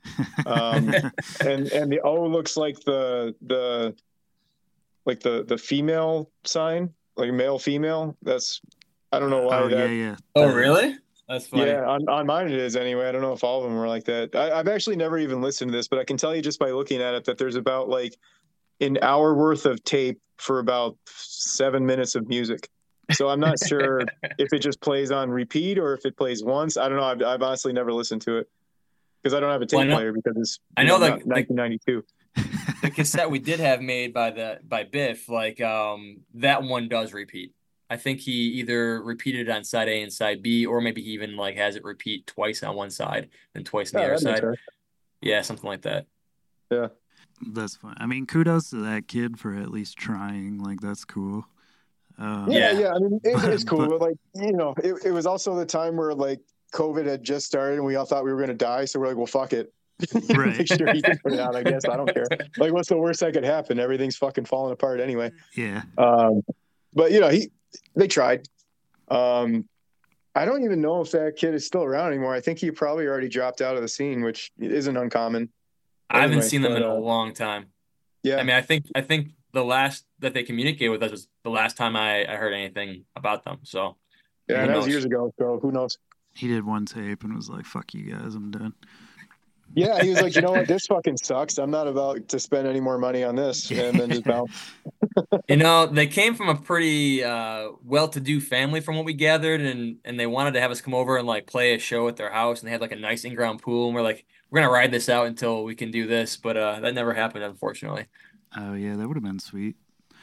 Speaker 4: Um, and and the O looks like the the like the the female sign, like male female. That's I don't know why
Speaker 1: oh
Speaker 4: that.
Speaker 1: yeah, yeah.
Speaker 3: Oh,
Speaker 1: The-
Speaker 3: really? That's funny.
Speaker 4: Yeah, on, on mine it is anyway. I don't know if all of them were like that. I, I've actually never even listened to this, but I can tell you just by looking at it that there's about like an hour worth of tape for about seven minutes of music. So I'm not sure if it just plays on repeat or if it plays once. I don't know. I've, I've honestly never listened to it because I don't have a tape
Speaker 3: Well, I know-
Speaker 4: player because it's
Speaker 3: I
Speaker 4: you
Speaker 3: know,
Speaker 4: not
Speaker 3: like- like-
Speaker 4: nineteen ninety-two.
Speaker 3: The cassette we did have made by the by Biff, like um that one does repeat. I think he either repeated it on side A and side B, or maybe he even like has it repeat twice on one side and twice on the
Speaker 4: Yeah,
Speaker 3: other
Speaker 4: that makes
Speaker 3: side.
Speaker 4: sense.
Speaker 3: Yeah, something like that.
Speaker 4: Yeah.
Speaker 1: That's fun. I mean, kudos to that kid for at least trying. Like that's cool. Um,
Speaker 4: Yeah,
Speaker 3: Yeah.
Speaker 4: yeah. I mean, it,
Speaker 1: But-
Speaker 4: it's cool,
Speaker 1: but-
Speaker 4: but like you know, it, it was also the time where like COVID had just started and we all thought we were going to die, so we're like, well, fuck it.
Speaker 1: Right.
Speaker 4: Make sure he can put it out. I guess I don't care. Like, what's the worst that could happen? Everything's fucking falling apart anyway.
Speaker 1: yeah.
Speaker 4: Um, but you know, he they tried. Um, I don't even know if that kid is still around anymore. I think he probably already dropped out of the scene, which isn't uncommon.
Speaker 3: I haven't
Speaker 4: Anyway,
Speaker 3: seen them
Speaker 4: but,
Speaker 3: in a
Speaker 4: uh,
Speaker 3: long time.
Speaker 4: Yeah,
Speaker 3: I mean, I think I think the last that they communicated with us was the last time I, I heard anything about them. So
Speaker 4: yeah,
Speaker 3: who
Speaker 4: that was
Speaker 3: knows?
Speaker 4: years ago. So who knows?
Speaker 1: He did one tape and was like, "Fuck you guys, I'm done."
Speaker 4: Yeah, he was like, you know what, this fucking sucks. I'm not about to spend any more money on this, and then just bounce.
Speaker 3: You know, they came from a pretty uh, well-to-do family, from what we gathered, and and they wanted to have us come over and like play a show at their house, and they had like a nice in-ground pool, and we're like, we're gonna ride this out until we can do this, but uh, that never happened, unfortunately.
Speaker 1: Oh yeah, that would have been sweet.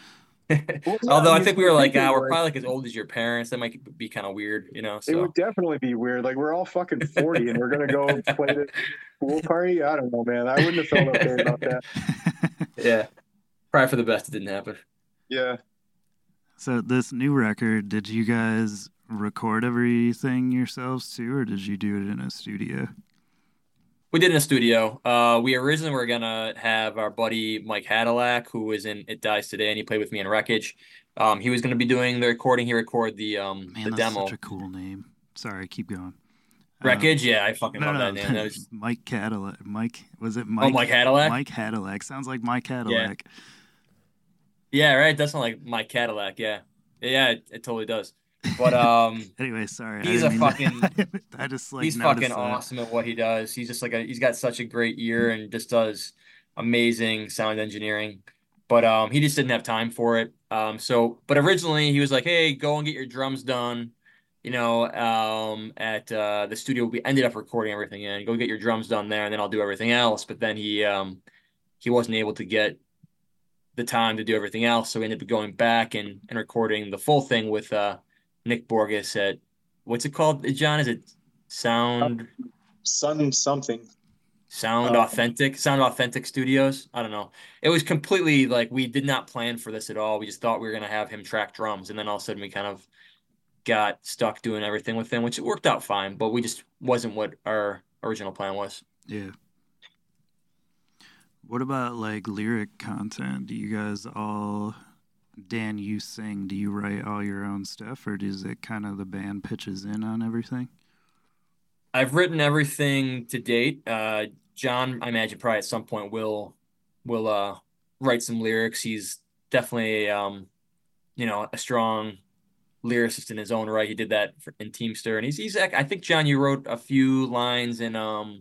Speaker 4: Well, yeah,
Speaker 3: Although I
Speaker 4: mean,
Speaker 3: think we were like,
Speaker 4: thinking,
Speaker 3: ah, we're probably like as old as your parents. That might be kind of weird, you know.
Speaker 4: it
Speaker 3: So
Speaker 4: would definitely be weird. Like we're all fucking forty, and we're gonna go play the pool party. I don't know, man. I wouldn't have felt okay about that.
Speaker 3: yeah, probably for the best it didn't happen.
Speaker 4: Yeah.
Speaker 1: So this new record, did you guys record everything yourselves too, or did you do it in a studio?
Speaker 3: We did in a studio. Uh, we originally were gonna have our buddy Mike Hadalac, who was in It Dies Today, and he played with me in Wreckage. Um, he was gonna be doing the recording. He recorded the um
Speaker 1: Man,
Speaker 3: the
Speaker 1: that's such a
Speaker 3: demo.
Speaker 1: cool name. Sorry, keep going.
Speaker 3: Wreckage,
Speaker 1: Um,
Speaker 3: yeah, I fucking
Speaker 1: no,
Speaker 3: love that
Speaker 1: no,
Speaker 3: name. That was
Speaker 1: Mike Cadillac. Mike, was it
Speaker 3: oh
Speaker 1: Mike?
Speaker 3: Mike Hadalac.
Speaker 1: Mike Cadillac. Sounds like Mike
Speaker 3: Yeah,
Speaker 1: Cadillac.
Speaker 3: yeah, right. That's not like Mike Cadillac. Yeah, yeah, it, it totally does. But um,
Speaker 1: Anyway, sorry. I
Speaker 3: he's
Speaker 1: didn't
Speaker 3: a
Speaker 1: mean
Speaker 3: fucking
Speaker 1: that. I just like
Speaker 3: he's
Speaker 1: noticed
Speaker 3: fucking
Speaker 1: that.
Speaker 3: awesome at what he does. He's just like a he's got such a great ear and just does amazing sound engineering. But um he just didn't have time for it. Um so but originally he was like, "Hey, go and get your drums done." You know, um at uh the studio we ended up recording everything in. Go get your drums done there and then I'll do everything else. But then he um he wasn't able to get the time to do everything else, so we ended up going back and and recording the full thing with uh Nick Borges at what's it called, John? Is it Sound
Speaker 4: Sun something.
Speaker 3: Sound
Speaker 4: Uh,
Speaker 3: Authentic? Sound Authentic Studios? I don't know. It was completely like we did not plan for this at all. We just thought we were gonna have him track drums, and then all of a sudden we kind of got stuck doing everything with him, which it worked out fine, but we just wasn't what our original plan was.
Speaker 1: Yeah. What about like lyric content? Do you guys all, Dan, you sing, do you write all your own stuff, or does it kind of the band pitches in on everything?
Speaker 3: I've written everything to date. Uh, John, I imagine probably at some point will will uh write some lyrics. He's definitely um, you know, a strong lyricist in his own right. He did that for, in Teamster, and he's he's. I think John, you wrote a few lines in um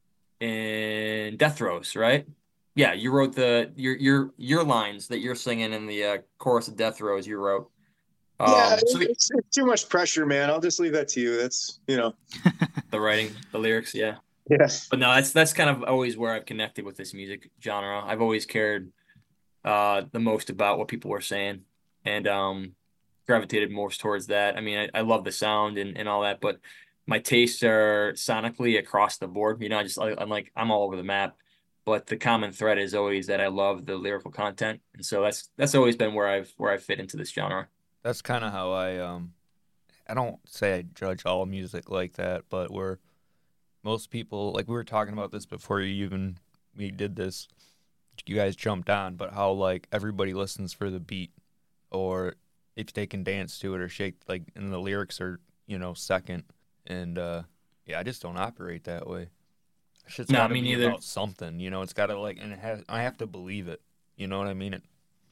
Speaker 3: in Death Throes, right? Yeah, you wrote the your your your lines that you're singing in the uh, chorus of Death Throes. You wrote.
Speaker 4: yeah,
Speaker 3: Um, so we,
Speaker 4: it's, it's too much pressure, man. I'll just leave that to you. That's you know.
Speaker 3: the writing, the lyrics, yeah.
Speaker 4: Yeah.
Speaker 3: But no, that's that's kind of always where I've connected with this music genre. I've always cared uh the most about what people were saying and um gravitated more towards that. I mean, I, I love the sound and, and all that, but my tastes are sonically across the board. You know, I just I, I'm like I'm all over the map. But the common thread is always that I love the lyrical content. And so that's that's always been where I've where I fit into this genre.
Speaker 2: That's kind of how I um I don't say I judge all music like that, but where most people, like we were talking about this before you even we did this, you guys jumped on, but how like everybody listens for the beat or if they can dance to it or shake, like, and the lyrics are, you know, second. And uh yeah, I just don't operate that way. Shit's
Speaker 3: No,
Speaker 2: got to
Speaker 3: me
Speaker 2: be
Speaker 3: neither.
Speaker 2: about something, you know. It's got to like, and it has, I have to believe it. You know what I mean? It,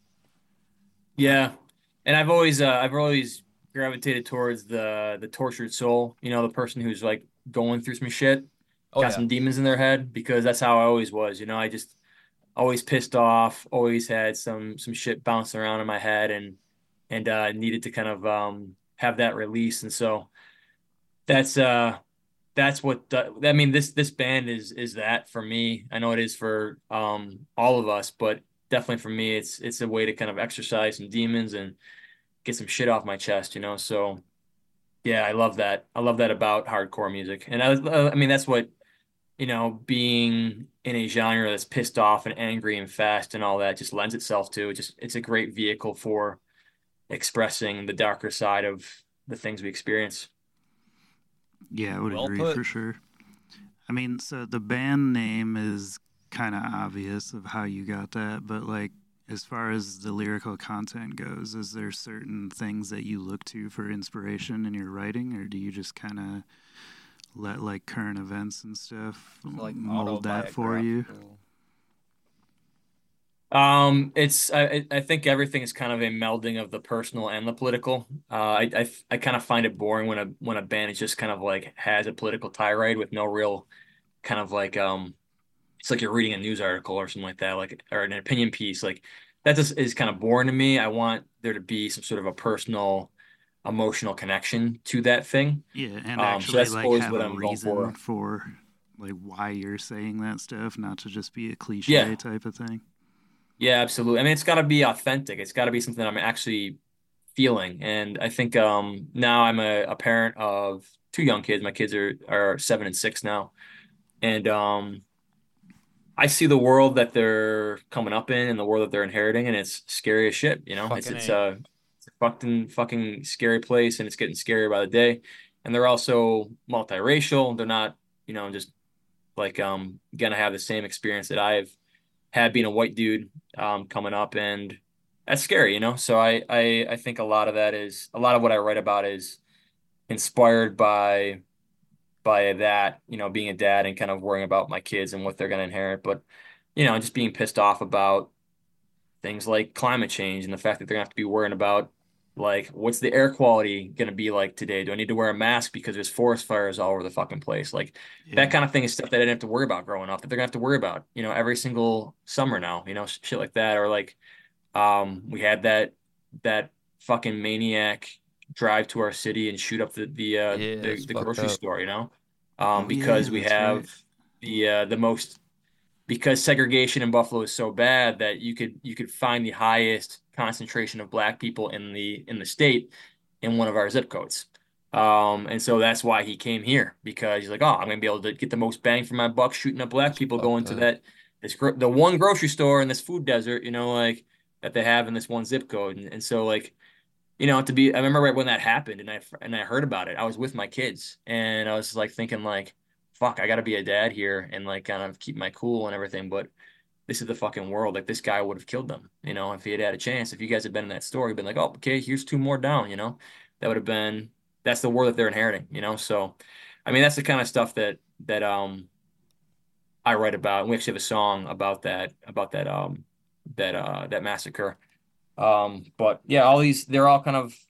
Speaker 3: Yeah. And I've always uh, I've always gravitated towards the the tortured soul, you know, the person who's like going through some shit,
Speaker 2: oh
Speaker 3: got
Speaker 2: yeah,
Speaker 3: some demons in their head, because that's how I always was, you know. I just always pissed off, always had some some shit bouncing around in my head and and uh needed to kind of um have that release. And so that's uh that's what the, I mean this this band is is that for me. I know it is for um all of us, but definitely for me it's it's a way to kind of exercise some demons and get some shit off my chest, you know. So yeah, I love that. I love that about hardcore music. And I uh, I mean that's what, you know, being in a genre that's pissed off and angry and fast and all that just lends itself to. It just it's a great vehicle for expressing the darker side of the things we experience.
Speaker 1: Yeah, I would
Speaker 2: well
Speaker 1: agree
Speaker 2: put.
Speaker 1: for sure. I mean, so the band name is kind of obvious of how you got that, but like as far as the lyrical content goes, is there certain things that you look to for inspiration in your writing, or do you just kind of let like current events and stuff
Speaker 2: like
Speaker 1: mold that for you?
Speaker 2: autobiographical.
Speaker 3: Um, it's I I think everything is kind of a melding of the personal and the political. Uh, I I, I kind of find it boring when a when a band is just kind of like has a political tirade with no real kind of like um it's like you're reading a news article or something like that, like or an opinion piece. Like that just is kind of boring to me. I want there to be some sort of a personal, emotional connection to that thing.
Speaker 1: Yeah, and
Speaker 3: Um, so
Speaker 1: actually
Speaker 3: that's
Speaker 1: like
Speaker 3: always
Speaker 1: have
Speaker 3: what
Speaker 1: a
Speaker 3: I'm going
Speaker 1: reason
Speaker 3: for.
Speaker 1: for like why you're saying that stuff, not to just be a cliche
Speaker 3: Yeah,
Speaker 1: type of thing.
Speaker 3: yeah, absolutely. I mean, it's got to be authentic. It's got to be something I'm actually feeling. And I think um, now I'm a, a parent of two young kids. My kids are are seven and six now, and um, I see the world that they're coming up in and the world that they're inheriting, and it's scary as shit. You know, it's
Speaker 2: Fucking
Speaker 3: it's
Speaker 2: A.
Speaker 3: a, it's a fucking fucking scary place, and it's getting scarier by the day. And they're also multiracial. They're not, you know, just like um gonna have the same experience that I've had being a white dude um coming up, and that's scary, you know. So I I I think a lot of that is a lot of what I write about is inspired by by that, you know, being a dad and kind of worrying about my kids and what they're gonna inherit, but you know, just being pissed off about things like climate change and the fact that they're gonna have to be worrying about like what's the air quality gonna be like today? Do I need to wear a mask because there's forest fires all over the fucking place? Like that
Speaker 1: Yeah.
Speaker 3: kind of thing is stuff that I didn't have to worry about growing up that they're gonna have to worry about, you know, every single summer now, you know, shit like that. Or like um we had that that fucking maniac drive to our city and shoot up the the uh
Speaker 2: Yeah,
Speaker 3: the,
Speaker 2: it's
Speaker 3: the
Speaker 2: fucked
Speaker 3: grocery
Speaker 2: up.
Speaker 3: store, you know, um
Speaker 1: Oh yeah,
Speaker 3: because we
Speaker 1: that's
Speaker 3: have
Speaker 1: right.
Speaker 3: the uh the most because segregation in Buffalo is so bad that you could you could find the highest concentration of black people in the in the state in one of our zip codes. Um, and so that's why he came here because he's like, oh, I'm gonna be able to get the most bang for my buck shooting up black
Speaker 2: It's
Speaker 3: people going
Speaker 2: fucked
Speaker 3: to
Speaker 2: up.
Speaker 3: that this gro the one grocery store in this food desert, you know, like that they have in this one zip code. And, and so like, you know, to be I remember right when that happened and I and I heard about it. I was with my kids and I was like thinking like, fuck, I gotta be a dad here and like kind of keep my cool and everything. But this is the fucking world. Like this guy would have killed them, you know, if he had had a chance. If you guys had been in that story, been like, oh, okay, here's two more down, you know, that would have been that's the world that they're inheriting, you know. So, I mean, that's the kind of stuff that that um I write about. And we actually have a song about that about that um that uh that massacre. Um, but yeah, all these they're all kind of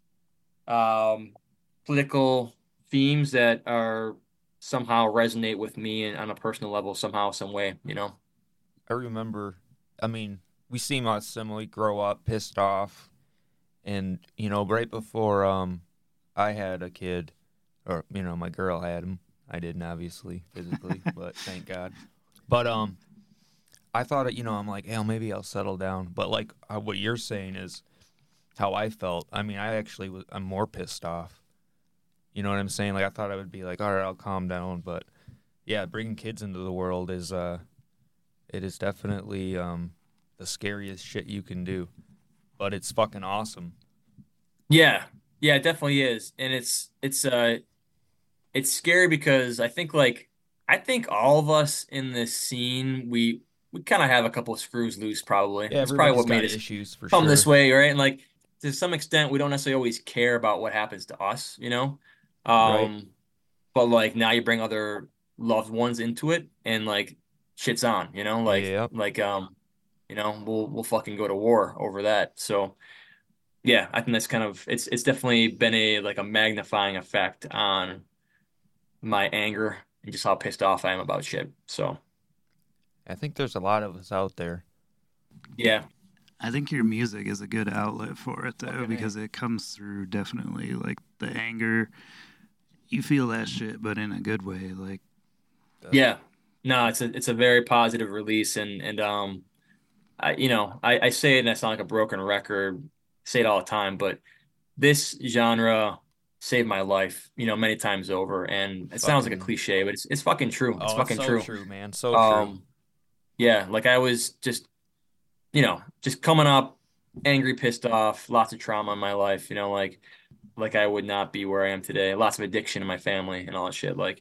Speaker 3: um political themes that are somehow resonate with me on a personal level somehow, some way, you know.
Speaker 2: I remember, I mean, we seem us similarly grow up pissed off, and you know, right before um, I had a kid, or you know, my girl had him. I didn't obviously physically, but thank God. But um, I thought, you know, I'm like, hell, maybe I'll settle down. But like uh, what you're saying is how I felt. I mean, I actually was. I'm more pissed off. You know what I'm saying? Like I thought I would be like, all right, I'll calm down. But yeah, bringing kids into the world is uh, it is definitely um, the scariest shit you can do. But it's fucking awesome.
Speaker 3: Yeah. Yeah, it definitely is. And it's it's uh it's scary because I think like I think all of us in this scene we we kind of have a couple of screws loose probably.
Speaker 2: Yeah,
Speaker 3: That's probably
Speaker 2: everybody's
Speaker 3: what made
Speaker 2: got
Speaker 3: us
Speaker 2: issues for
Speaker 3: come this
Speaker 2: sure.
Speaker 3: way, right? And like to some extent we don't necessarily always care about what happens to us, you know?
Speaker 2: Right?
Speaker 3: Um but like now you bring other loved ones into it and like shit's on, you know? Like
Speaker 2: Yep.
Speaker 3: like um you know, we'll we'll fucking go to war over that. So yeah, I think that's kind of it's it's definitely been a like a magnifying effect on my anger and just how pissed off I am about shit. So
Speaker 2: I think there's a lot of us out there.
Speaker 3: yeah,
Speaker 1: I think your music is a good outlet for it though,
Speaker 2: Fucking A.
Speaker 1: because it comes through definitely like the anger. You feel that shit, but in a good way. Like,
Speaker 3: yeah. No, it's a it's a very positive release and and um I you know I I say it and I sound like a broken record, say it all the time, but this genre saved my life, you know, many times over. And it sounds like a
Speaker 2: Fucking.
Speaker 3: cliche, but it's it's fucking true. It's
Speaker 2: Oh, it's
Speaker 3: fucking
Speaker 2: so
Speaker 3: true.
Speaker 2: true, man. So true.
Speaker 3: Um, yeah, like I was just you know, just coming up angry, pissed off, lots of trauma in my life, you know, like like I would not be where I am today. Lots of addiction in my family and all that shit. Like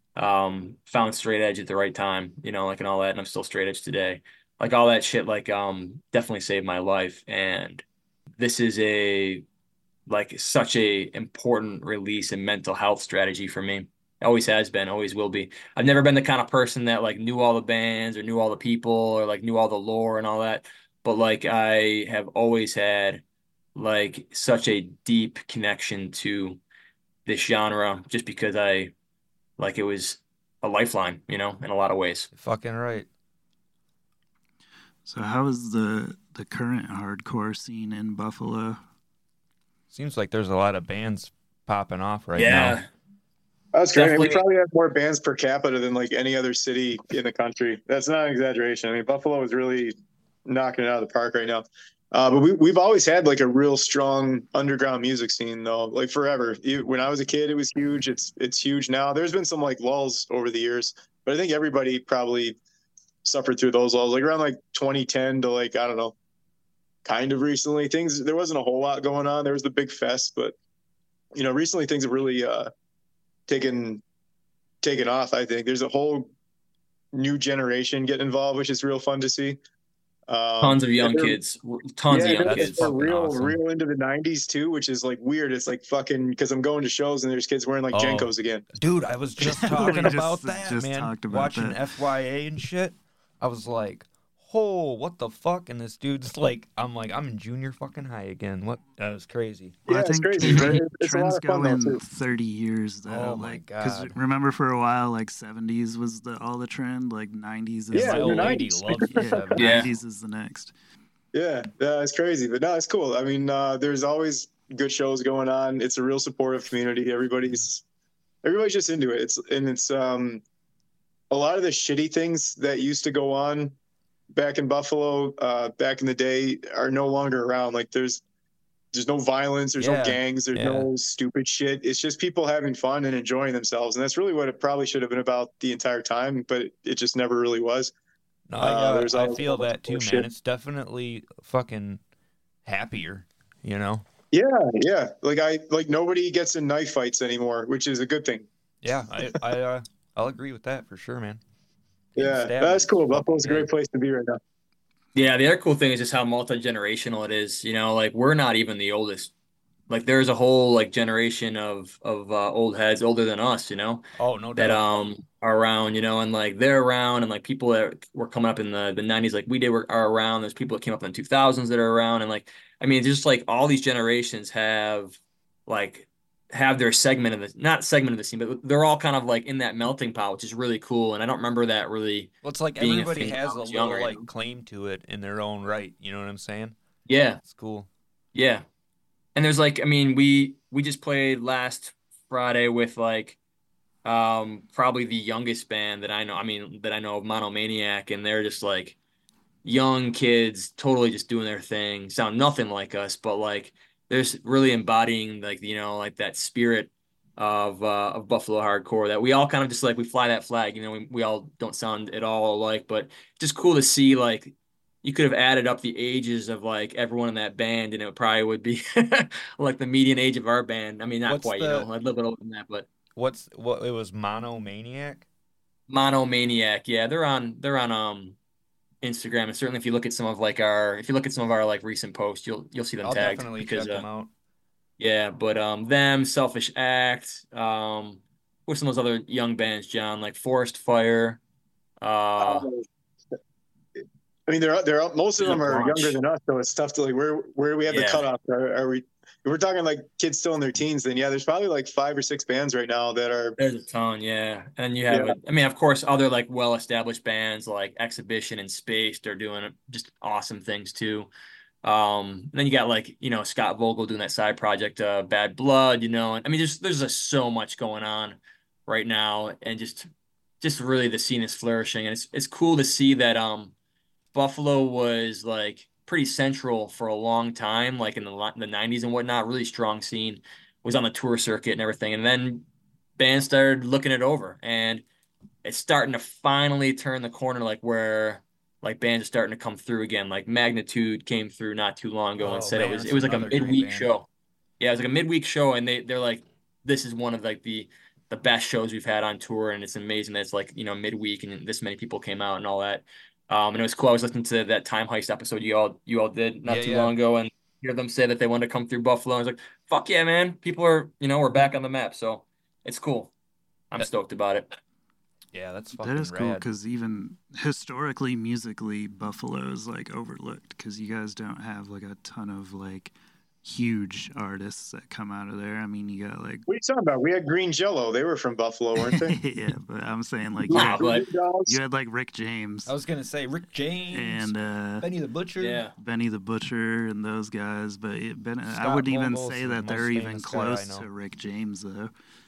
Speaker 3: um found straight edge at the right time, you know, like and all that, and I'm still straight edge today. Like all that shit like um definitely saved my life. And this is a like such a important release and mental health strategy for me. Always has been, always will be. I've never been the kind of person that like knew all the bands or knew all the people or like knew all the lore and all that. But like I have always had like such a deep connection to this genre just because I like it was a lifeline, you know, in a lot of ways.
Speaker 2: Fucking right.
Speaker 1: so how is the the current hardcore scene in Buffalo?
Speaker 2: Seems like there's a lot of bands popping off right now.
Speaker 3: Yeah,
Speaker 4: That's great.
Speaker 3: definitely.
Speaker 4: We probably have more bands per capita than like any other city in the country. That's not an exaggeration. I mean, Buffalo is really knocking it out of the park right now. Uh, but we, we've always had like a real strong underground music scene though, like forever. You, when I was a kid, it was huge. It's, it's huge now. There's been some like lulls over the years, but I think everybody probably suffered through those lulls, like around like twenty ten to like, I don't know, kind of recently. Things, there wasn't a whole lot going on. There was the big fest, but you know, recently things have really uh, taken taken off. I think there's a whole new generation getting involved, which is real fun to see. Um,
Speaker 3: Tons of young kids, tons
Speaker 4: yeah,
Speaker 3: of young
Speaker 2: that's
Speaker 3: kids.
Speaker 4: They're
Speaker 2: fucking
Speaker 4: real,
Speaker 2: awesome.
Speaker 4: real into the nineties too, which is like weird. It's like fucking because I'm going to shows and there's kids wearing like
Speaker 2: Oh.
Speaker 4: Jenkos again.
Speaker 2: Dude, I was just talking
Speaker 1: just-
Speaker 2: about that,
Speaker 1: just
Speaker 2: man.
Speaker 1: talked about
Speaker 2: Watching
Speaker 1: that.
Speaker 2: F Y A and shit. I was like, oh, what the fuck? And this dude's like, I'm like, I'm in junior fucking high again. What? That was crazy.
Speaker 1: Well,
Speaker 4: Yeah,
Speaker 1: I
Speaker 4: it's
Speaker 1: think
Speaker 4: crazy, but
Speaker 1: trend-
Speaker 4: it- it's a lot
Speaker 1: trends
Speaker 4: of fun,
Speaker 1: go
Speaker 4: though,
Speaker 1: in
Speaker 4: too.
Speaker 1: thirty years though.
Speaker 2: Oh, my
Speaker 1: like,
Speaker 2: God.
Speaker 1: remember for a while, like seventies was the all the trend. Like nineties is
Speaker 4: Yeah,
Speaker 2: My
Speaker 4: the
Speaker 2: old lady
Speaker 4: nineties.
Speaker 2: loves the
Speaker 1: yeah,
Speaker 2: seventies.
Speaker 3: Yeah.
Speaker 1: nineties is the next.
Speaker 4: Yeah, yeah, it's crazy, but no, it's cool. I mean, uh, there's always good shows going on. It's a real supportive community. Everybody's everybody's just into it. It's and it's um a lot of the shitty things that used to go on back in Buffalo, uh, back in the day, are no longer around. Like there's there's no violence, there's
Speaker 2: Yeah,
Speaker 4: no gangs, there's
Speaker 2: yeah.
Speaker 4: no stupid shit. It's just people having fun and enjoying themselves, and that's really what it probably should have been about the entire time, but it just never really was.
Speaker 2: No,
Speaker 4: Uh,
Speaker 2: yeah,
Speaker 4: there's
Speaker 2: I
Speaker 4: always
Speaker 2: feel
Speaker 4: so much
Speaker 2: that too, man.
Speaker 4: bullshit.
Speaker 2: It's definitely fucking happier, you know?
Speaker 4: Yeah, yeah. Like I like nobody gets in knife fights anymore, which is a good thing.
Speaker 2: Yeah, I, I, uh, I'll agree with that for sure, man. Getting
Speaker 4: Yeah,
Speaker 2: stabbed
Speaker 4: that's
Speaker 2: is
Speaker 4: cool.
Speaker 2: fucking
Speaker 4: Buffalo's a
Speaker 2: gay.
Speaker 4: great place to be right now.
Speaker 3: Yeah, the other cool thing is just how multi-generational it is. You know, like we're not even the oldest. Like there's a whole like generation of of uh, old heads older than us, you know,
Speaker 2: Oh, no
Speaker 3: that
Speaker 2: doubt.
Speaker 3: um are around, you know, and like they're around, and like people that were coming up in the the nineties, like we did, were are around. There's people that came up in the two thousands that are around, and like I mean, just like all these generations have like have their segment of the not segment of the scene, but they're all kind of like in that melting pot, which is really cool. And I don't remember that really
Speaker 2: Well, it's like
Speaker 3: being a
Speaker 2: everybody
Speaker 3: thing when
Speaker 2: has
Speaker 3: I
Speaker 2: a
Speaker 3: was
Speaker 2: little
Speaker 3: younger, you
Speaker 2: like
Speaker 3: know?
Speaker 2: claim to it in their own right. You know what I'm saying?
Speaker 3: Yeah,
Speaker 2: It's cool.
Speaker 3: yeah. And there's like, I mean, we we just played last Friday with like um probably the youngest band that I know. I mean, that I know of, Monomaniac, and they're just like young kids, totally just doing their thing. Sound nothing like us, but like they're s- really embodying like you know like that spirit of uh of Buffalo hardcore that we all kind of just like we fly that flag. You know, we we all don't sound at all alike, but just cool to see like you could have added up the ages of like everyone in that band, and it probably would be like the median age of our band. I mean, not
Speaker 2: What's
Speaker 3: quite, you
Speaker 2: the
Speaker 3: know, a little bit older than that, but
Speaker 2: what's what? It was Monomaniac.
Speaker 3: Monomaniac, yeah, they're on they're on um Instagram, and certainly if you look at some of like our if you look at some of our like recent posts, you'll you'll see them
Speaker 2: I'll
Speaker 3: tagged
Speaker 2: definitely
Speaker 3: because
Speaker 2: check
Speaker 3: uh
Speaker 2: them out.
Speaker 3: yeah, but um them, Selfish Act, um what's some of those other young bands, John, like Forest Fire, uh
Speaker 4: Um, I mean, they're they're most of
Speaker 3: there's a
Speaker 4: them are
Speaker 3: bunch.
Speaker 4: younger than us, so it's tough to like where where do we have the
Speaker 3: Yeah.
Speaker 4: cutoff? Are, are we? If we're talking like kids still in their teens, then yeah, there's probably like five or six bands right now that are.
Speaker 3: There's a ton, yeah. And you have,
Speaker 4: Yeah.
Speaker 3: a, I mean, of course, other like well-established bands like Exhibition and Space, they're doing just awesome things too. Um, and then you got like, you know, Scott Vogel doing that side project, uh, Bad Blood, you know, and I mean, just there's just so much going on right now, and just just really the scene is flourishing, and it's it's cool to see that um Buffalo was like pretty central for a long time, like in the li- the nineties and whatnot, really strong scene, was on the tour circuit and everything. And then bands started looking it over, and it's starting to finally turn the corner, like where like bands are starting to come through again. Like Magnitude came through not too long ago and
Speaker 2: Oh
Speaker 3: said it
Speaker 2: man,
Speaker 3: was
Speaker 2: that's
Speaker 3: it was like a
Speaker 2: another great
Speaker 3: midweek
Speaker 2: band.
Speaker 3: show. Yeah, it was like a midweek show, and they they're like, this is one of like the the best shows we've had on tour, and it's amazing that it's like, you know, midweek and this many people came out and all that. Um, and it was cool. I was listening to that Time Heist episode you all you all did not
Speaker 2: Yeah,
Speaker 3: too
Speaker 2: yeah.
Speaker 3: long ago, and hear them say that they wanted to come through Buffalo. I was like, fuck yeah, man! People are, you know, we're back on the map, so it's cool. I'm
Speaker 2: That-
Speaker 3: stoked about it.
Speaker 2: Yeah, that's fucking
Speaker 1: That is cool
Speaker 2: rad.
Speaker 1: because even historically, musically, Buffalo is like overlooked because you guys don't have like a ton of like huge artists that come out of there. I mean, you got like
Speaker 4: What are you talking about? We had Green Jello. They were from Buffalo, weren't they?
Speaker 1: yeah, but I'm saying like you
Speaker 3: Nah,
Speaker 1: had,
Speaker 3: but
Speaker 1: you had like Rick James
Speaker 2: I was gonna say Rick James,
Speaker 1: and uh,
Speaker 2: Benny the Butcher.
Speaker 3: yeah,
Speaker 1: Benny the Butcher and those guys, but it, ben, I
Speaker 2: Scott
Speaker 1: wouldn't even
Speaker 2: Vogel's
Speaker 1: say
Speaker 2: the
Speaker 1: that they're
Speaker 2: most
Speaker 1: even
Speaker 2: famous guy I
Speaker 1: close
Speaker 2: know.
Speaker 1: to Rick James though.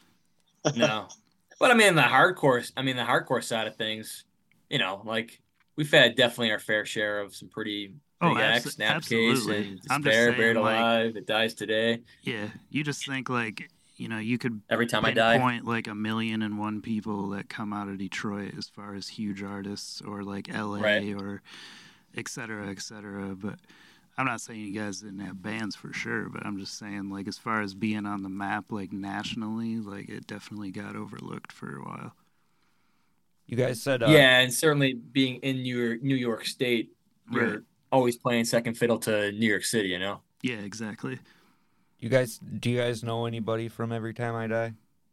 Speaker 3: no. But I mean, the hardcore, I mean, the hardcore side of things, you know, like we've had definitely our fair share of some pretty
Speaker 1: Oh,
Speaker 3: big acts,
Speaker 1: abso-
Speaker 3: Snapcase
Speaker 1: absolutely.
Speaker 3: and
Speaker 1: I'm just
Speaker 3: Despair,
Speaker 1: saying,
Speaker 3: Buried
Speaker 1: like-
Speaker 3: Alive, It Dies Today.
Speaker 1: Yeah, you just think like you know you could
Speaker 3: Every time I die.
Speaker 1: pinpoint like a million and one people that come out of Detroit as far as huge artists or like L A
Speaker 3: Right.
Speaker 1: or et cetera, et cetera. But I'm not saying you guys didn't have bands for sure, but I'm just saying like as far as being on the map like nationally, like it definitely got overlooked for a while.
Speaker 2: You guys said, uh,
Speaker 3: Yeah, and certainly being in New York, New York State, you're
Speaker 1: Right.
Speaker 3: always playing second fiddle to New York City, you know?
Speaker 1: Yeah, exactly.
Speaker 2: you guys, do you guys know anybody from Every Time I Die?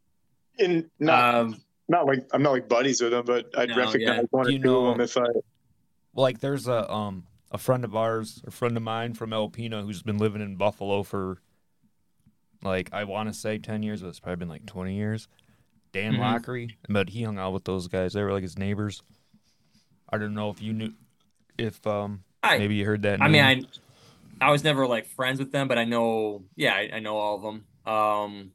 Speaker 4: In not
Speaker 3: Um,
Speaker 4: not like I'm not like buddies with them, but I'd
Speaker 3: No,
Speaker 4: recognize
Speaker 3: yeah.
Speaker 4: one
Speaker 2: Do
Speaker 4: or
Speaker 2: you
Speaker 4: two of
Speaker 2: know-
Speaker 4: them if I.
Speaker 2: Well, like there's a um a friend of ours, a friend of mine from Alpena who's been living in Buffalo for like I want to say ten years, but it's probably been like twenty years. Dan
Speaker 3: Mhm.
Speaker 2: Lockery, but he hung out with those guys. They were like his neighbors. I don't know if you knew, if um
Speaker 3: I,
Speaker 2: maybe you heard that.
Speaker 3: I mean,
Speaker 2: name.
Speaker 3: I, I was never like friends with them, but I know, yeah, I, I know all of them. Um,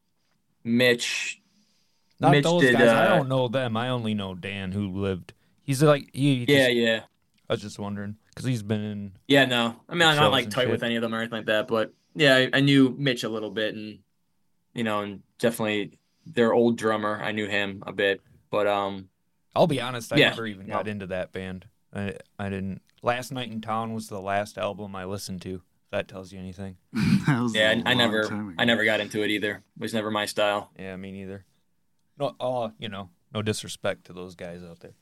Speaker 3: Mitch,
Speaker 2: Not
Speaker 3: Mitch
Speaker 2: those
Speaker 3: did,
Speaker 2: guys. I
Speaker 3: uh,
Speaker 2: don't know them. I only know Dan who lived. He's like he.
Speaker 3: yeah,
Speaker 2: just,
Speaker 3: yeah,
Speaker 2: I was just wondering because he's been in.
Speaker 3: yeah. No, I mean, I'm
Speaker 2: Shows
Speaker 3: not like
Speaker 2: and
Speaker 3: tight
Speaker 2: shit.
Speaker 3: with any of them or anything like that, but yeah, I, I knew Mitch a little bit, and you know, and definitely their old drummer, I knew him a bit, but um,
Speaker 2: I'll be honest. I
Speaker 3: Yeah,
Speaker 2: never even
Speaker 3: no.
Speaker 2: got into that band. I I didn't. Last Night in Town was the last album I listened to. If that tells you anything.
Speaker 1: That was
Speaker 3: yeah,
Speaker 1: a
Speaker 3: I, I
Speaker 1: long
Speaker 3: never,
Speaker 1: time ago.
Speaker 3: I never got into it either. It was never my style.
Speaker 2: Yeah, me neither. No, uh, you know, no disrespect to those guys out there.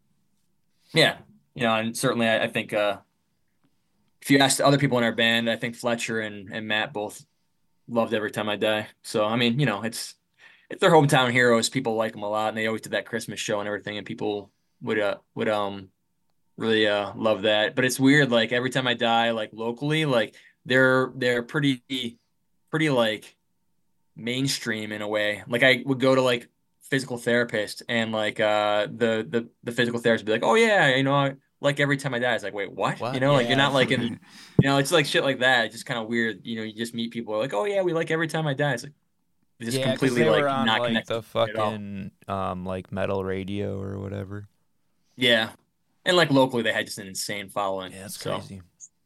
Speaker 3: Yeah, you know, and certainly I, I think uh, if you asked other people in our band, I think Fletcher and, and Matt both loved Every Time I Die. So I mean, you know, it's it's their hometown heroes. People like them a lot, and they always did that Christmas show and everything, and people would uh would um really uh love that. But it's weird, like Every Time I Die, like locally, like they're they're pretty pretty like mainstream in a way. Like I would go to like physical therapist and like uh the the the physical therapist would be like, oh yeah, you know, I, like Every Time I Die. It's like, wait, what?
Speaker 2: What?
Speaker 3: You know, like
Speaker 2: Yeah.
Speaker 3: you're not like in, you know, it's like shit like that. It's just kind of weird. You know, you just meet people like, oh yeah, we like Every Time I Die. It's like just
Speaker 2: yeah, 'cause
Speaker 3: completely
Speaker 2: they
Speaker 3: like
Speaker 2: were on
Speaker 3: not
Speaker 2: like
Speaker 3: connected
Speaker 2: the
Speaker 3: at all.
Speaker 2: fucking um like metal radio or whatever.
Speaker 3: Yeah, and like locally, they had just an insane following.
Speaker 2: Yeah, that's
Speaker 3: So,
Speaker 2: crazy.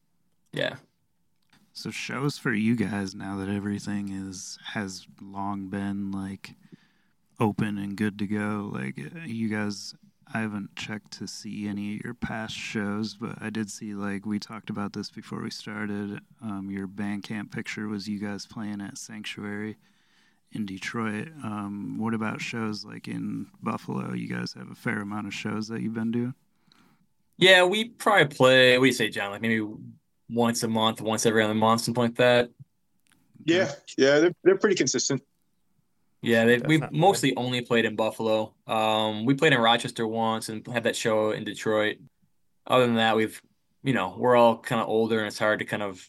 Speaker 3: yeah.
Speaker 1: So shows for you guys now that everything is has long been like open and good to go. Like uh, you guys, I haven't checked to see any of your past shows, but I did see like we talked about this before we started. Um, your Bandcamp picture was you guys playing at Sanctuary in Detroit. Um, what about shows like in Buffalo? You guys have a fair amount of shows that you've been doing.
Speaker 3: Yeah, we probably play, what do you say, John? Like maybe once a month, once every other month, something like that.
Speaker 4: Yeah, yeah, they're they're pretty consistent.
Speaker 3: Yeah, they, we
Speaker 2: Definitely.
Speaker 3: mostly only played in Buffalo. Um, we played in Rochester once and had that show in Detroit. Other than that, we've, you know, we're all kind of older and it's hard to kind of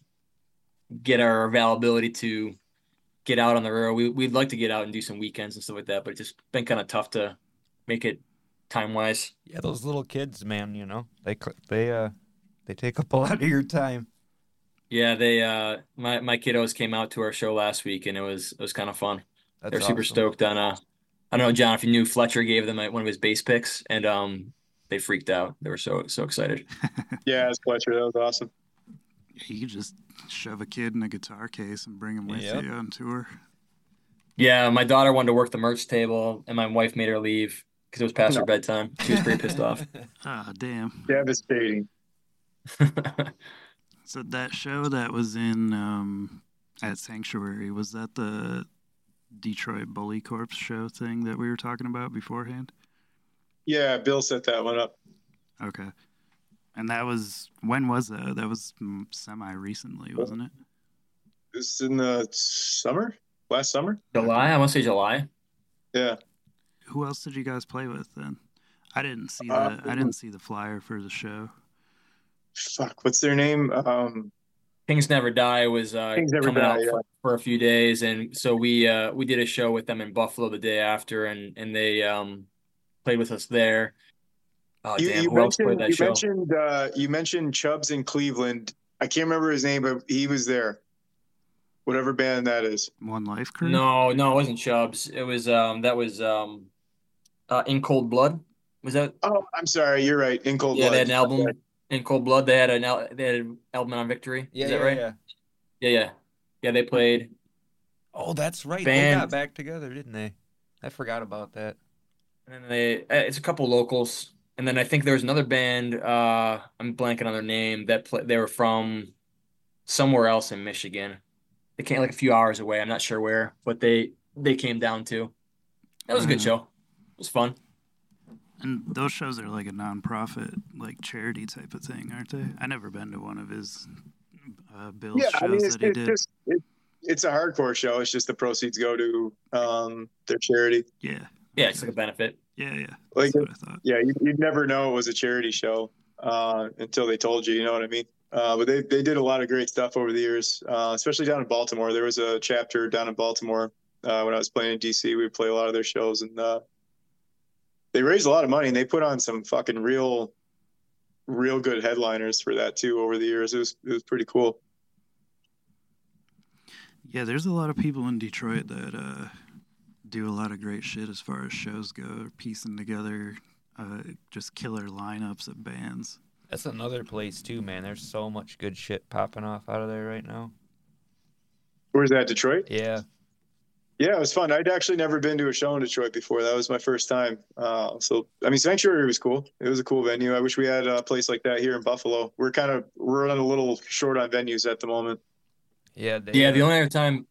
Speaker 3: get our availability to get out on the road. We, we'd like to get out and do some weekends and stuff like that, but it's just been kind of tough to make it time-wise.
Speaker 2: Yeah, those little kids, man. You know, they cl- they uh they take up a lot of your time.
Speaker 3: Yeah, they uh my my kiddos came out to our show last week and it was it was kind of fun.
Speaker 2: That's
Speaker 3: They're super
Speaker 2: awesome.
Speaker 3: stoked on uh I don't know, John, if you knew Fletcher gave them uh, one of his bass picks and um they freaked out. They were so so excited.
Speaker 4: Yeah, it's Fletcher. That was awesome.
Speaker 1: You could just shove a kid in a guitar case and bring him with
Speaker 2: Yep.
Speaker 1: you on tour.
Speaker 3: Yeah, my daughter wanted to work the merch table and my wife made her leave because it was past her
Speaker 4: No.
Speaker 3: bedtime. She was pretty pissed off.
Speaker 1: Ah, damn.
Speaker 4: Devastating.
Speaker 1: So that show that was in um, at Sanctuary, was that the Detroit Bully Corps show thing that we were talking about beforehand?
Speaker 4: Yeah, Bill set that one up.
Speaker 1: Okay. And that was, when was that? That was mm, semi-recently, wasn't it?
Speaker 4: This is in the summer, last summer.
Speaker 3: July, I want to say July.
Speaker 4: Yeah.
Speaker 1: Who else did you guys play with then? I didn't see the
Speaker 4: Uh,
Speaker 1: I didn't see the flyer for the show.
Speaker 4: Fuck, what's their name? Um,
Speaker 3: Kings Never Die was uh,
Speaker 4: Kings Never
Speaker 3: coming
Speaker 4: Die,
Speaker 3: out
Speaker 4: yeah.
Speaker 3: for, for a few days, and so we uh, we did a show with them in Buffalo the day after, and and they um, played with us there. Oh
Speaker 4: you
Speaker 3: damn,
Speaker 4: you
Speaker 3: who else
Speaker 4: mentioned
Speaker 3: played that
Speaker 4: you
Speaker 3: show?
Speaker 4: mentioned uh, you mentioned Chubbs in Cleveland. I can't remember his name, but he was there. Whatever band that is.
Speaker 1: One Life Crew?
Speaker 3: No, no, it wasn't Chubbs. It was um that was um uh, In Cold Blood. Was that?
Speaker 4: Oh, I'm sorry. You're right. In Cold
Speaker 3: Yeah,
Speaker 4: Blood.
Speaker 3: they had an album In Cold Blood. They had an al- they had an album on Victory.
Speaker 2: Yeah,
Speaker 3: Is that
Speaker 2: yeah,
Speaker 3: right?
Speaker 2: yeah.
Speaker 3: Yeah, yeah, yeah. They played.
Speaker 2: Oh, that's right. They
Speaker 3: Band-
Speaker 2: got back together, didn't they? I forgot about that.
Speaker 3: And then they, uh, it's a couple locals, and then I think there was another band. Uh, I'm blanking on their name. That play, they were from somewhere else in Michigan. They came like a few hours away. I'm not sure where, but they they came down too. That was a good
Speaker 1: Mhm.
Speaker 3: show. It was fun.
Speaker 1: And those shows are like a non-profit, like charity type of thing, aren't they? I never been to one of his uh, Bill's
Speaker 4: Yeah,
Speaker 1: shows
Speaker 4: I mean, it's,
Speaker 1: that he
Speaker 4: it's
Speaker 1: did.
Speaker 4: just it, it's a hardcore show. It's just the proceeds go to um, their charity.
Speaker 1: Yeah.
Speaker 3: Yeah, it's like a benefit.
Speaker 1: Yeah, yeah.
Speaker 4: Like,
Speaker 1: That's what I thought.
Speaker 4: yeah, you, you'd never know it was a charity show uh, until they told you. You know what I mean? Uh, but they they did a lot of great stuff over the years, uh, especially down in Baltimore. There was a chapter down in Baltimore uh, when I was playing in D C. We would play a lot of their shows, and uh, they raised a lot of money. And they put on some fucking real, real good headliners for that too over the years. It was it was pretty cool.
Speaker 1: Yeah, there's a lot of people in Detroit that uh, do a lot of great shit as far as shows go, piecing together uh, just killer lineups of bands.
Speaker 2: That's another place too, man. There's so much good shit popping off out of there right now.
Speaker 4: Where's that, Detroit?
Speaker 2: Yeah.
Speaker 4: Yeah, it was fun. I'd actually never been to a show in Detroit before. That was my first time. Uh, so, I mean, Sanctuary was cool. It was a cool venue. I wish we had a place like that here in Buffalo. We're kind of we're running a little short on venues at the moment.
Speaker 2: Yeah. They,
Speaker 3: Yeah, the
Speaker 2: uh,
Speaker 3: only other time,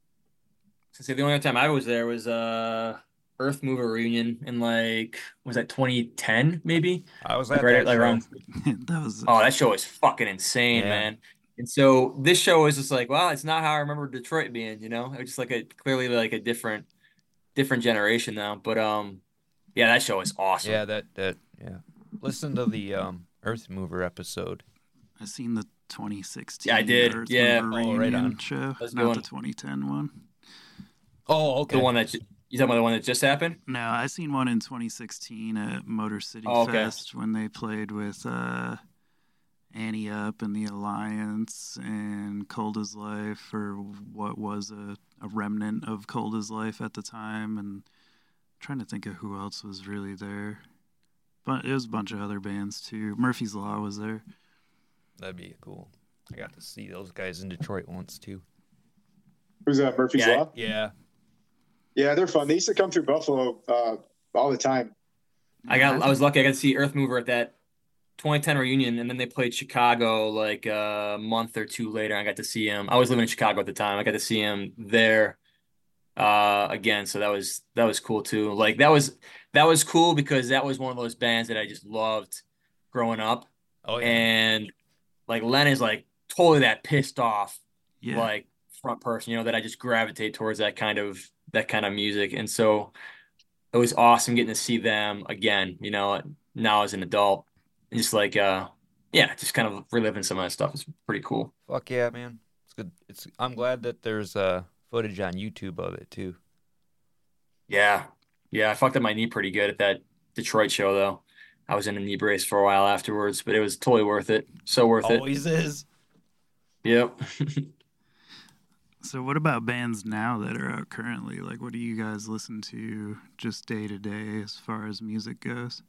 Speaker 3: to say the only other time I was there was uh Earth Mover reunion in like was that twenty ten maybe?
Speaker 2: I was
Speaker 3: Like
Speaker 2: at
Speaker 3: right
Speaker 2: that
Speaker 3: like
Speaker 2: show.
Speaker 3: around.
Speaker 1: That was
Speaker 3: Oh, that show was fucking insane,
Speaker 2: Yeah.
Speaker 3: man. And so this show is just like, well, it's not how I remember Detroit being, you know? It was just like a clearly like a different different generation now. But um yeah, that show is awesome.
Speaker 2: Yeah, that that yeah. Listen to the um Earth Mover episode.
Speaker 1: I seen the twenty sixteen
Speaker 3: Yeah, I did.
Speaker 1: Earth
Speaker 3: Yeah.
Speaker 1: Mover
Speaker 2: Oh, right
Speaker 1: reunion
Speaker 2: on.
Speaker 1: show,
Speaker 3: That's
Speaker 1: not
Speaker 3: going-
Speaker 1: the twenty ten one.
Speaker 2: Oh, okay.
Speaker 3: The one that ju- you talking about the one that just happened?
Speaker 1: No, I seen one in twenty sixteen at Motor City
Speaker 3: Oh, okay.
Speaker 1: Fest when they played with uh, Annie Up and the Alliance and Cold as Life, or what was a, a remnant of Cold as Life at the time. And I'm trying to think of who else was really there. But it was a bunch of other bands too. Murphy's Law was there.
Speaker 2: That'd be cool. I got to see those guys in Detroit once too.
Speaker 4: Who's that? Murphy's
Speaker 3: Yeah.
Speaker 4: Law?
Speaker 2: Yeah.
Speaker 4: Yeah, they're fun. They used to come through Buffalo uh, all the time.
Speaker 3: I got I was lucky I got to see Earth Mover at that twenty ten reunion, and then they played Chicago like a month or two later. I got to see him. I was living in Chicago at the time. I got to see him there uh again, so that was that was cool too. Like that was that was cool because that was one of those bands that I just loved growing up.
Speaker 2: Oh yeah.
Speaker 3: And like Len is like totally that pissed off
Speaker 1: Yeah.
Speaker 3: like front person, you know, that I just gravitate towards that kind of that kind of music. And so it was awesome getting to see them again, you know, now as an adult. And just like uh yeah, just kind of reliving some of that stuff is pretty cool.
Speaker 2: Fuck yeah, man. It's good. It's I'm glad that there's uh footage on YouTube of it too.
Speaker 3: Yeah. Yeah, I fucked up my knee pretty good at that Detroit show though. I was in a knee brace for a while afterwards, but it was totally worth it. So worth it.
Speaker 2: Always is.
Speaker 3: Yep.
Speaker 1: So what about bands now that are out currently? Like, what do you guys listen to just day to day as far as music goes?